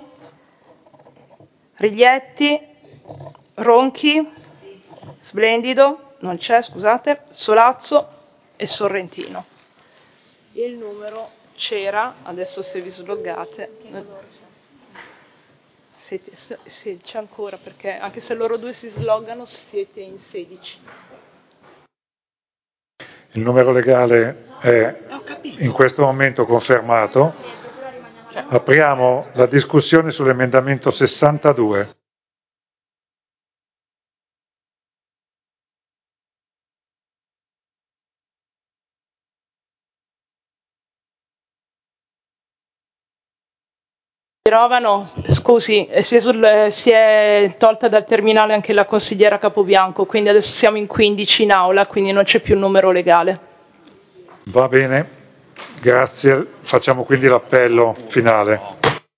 Riglietti, Ronchi, Splendido, non c'è, scusate, Solazzo e Sorrentino. Il numero c'era, adesso se vi sloggate... Sì, c'è ancora, perché anche se loro due si sloggano siete in 16. Il numero legale è in questo momento confermato. Apriamo la discussione sull'emendamento 62. Pirovano, scusi, si è tolta dal terminale anche la consigliera Capobianco, quindi adesso siamo in 15 in aula, quindi non c'è più il numero legale. Va bene, grazie. Facciamo quindi l'appello finale.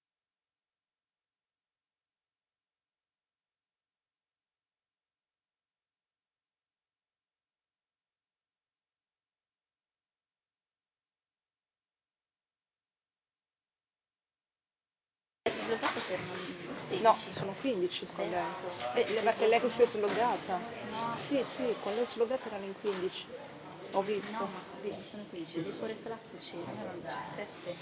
No, sono 15 con lei. Perché lei che si è sloggata? No. Sì, con lei sloggata erano in 15. Ho visto. No, vedi, sono 15. Lepore Salazzo c'era, erano 17.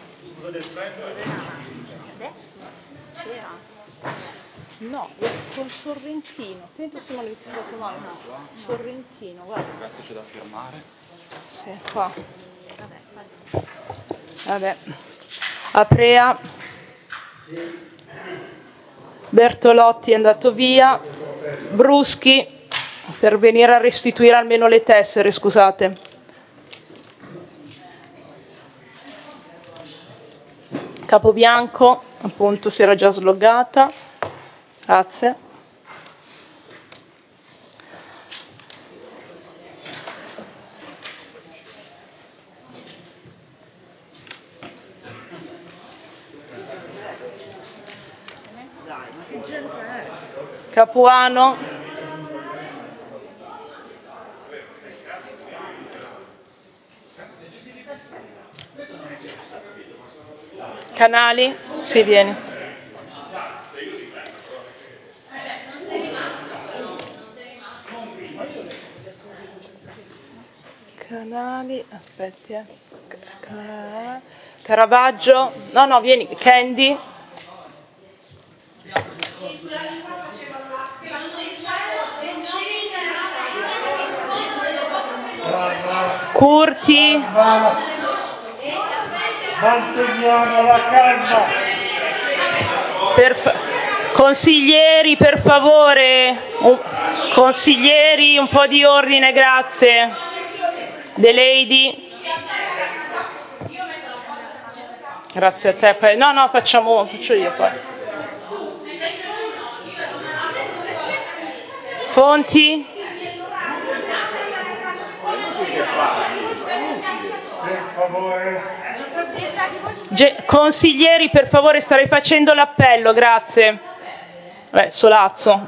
Adesso c'era. No, con Sorrentino. Attento se non avete fatto male. No. Sorrentino, guarda. Ragazzi, c'è da firmare. Sì, qua. Vabbè. Aprea. Bertolotti è andato via. Bruschi, per venire a restituire almeno le tessere, scusate. Capobianco, appunto, si era già sloggata. Grazie. Capuano. Canali, sì, vieni. Canali, aspetti. Caravaggio, no, vieni, Candy. Curti. Manteniamo la calma. Consiglieri, per favore. Consiglieri, un po' di ordine, grazie. The Lady. Grazie a te. No, faccio io poi. Fonti. Per favore. Consiglieri, per favore, starei facendo l'appello, grazie. Solazzo.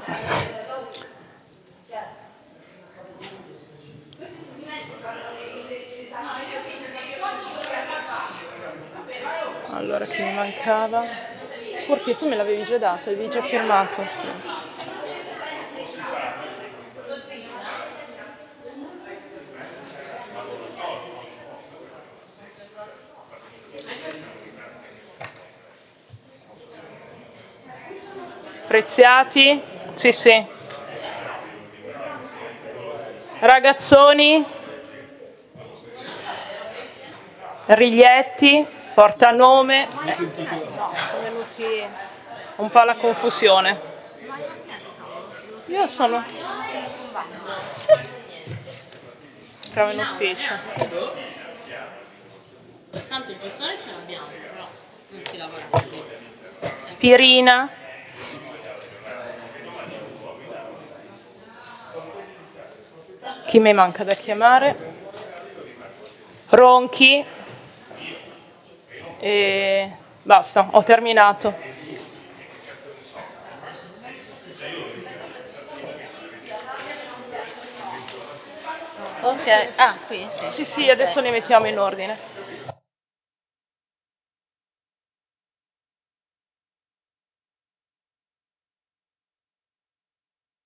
Allora, chi mi mancava? Perché tu me l'avevi già dato, avevi già firmato. Preziati? Sì. Ragazzoni? Riglietti? Portanome? No, sono venuti un po' alla confusione. Io sono... Sì. Siamo in ufficio. Tanto il gettone ce l'abbiamo, però non si lavora così. Pirina? Chi mi manca da chiamare? Ronchi? E basta, ho terminato. Ok, qui? Sì, adesso li mettiamo in ordine.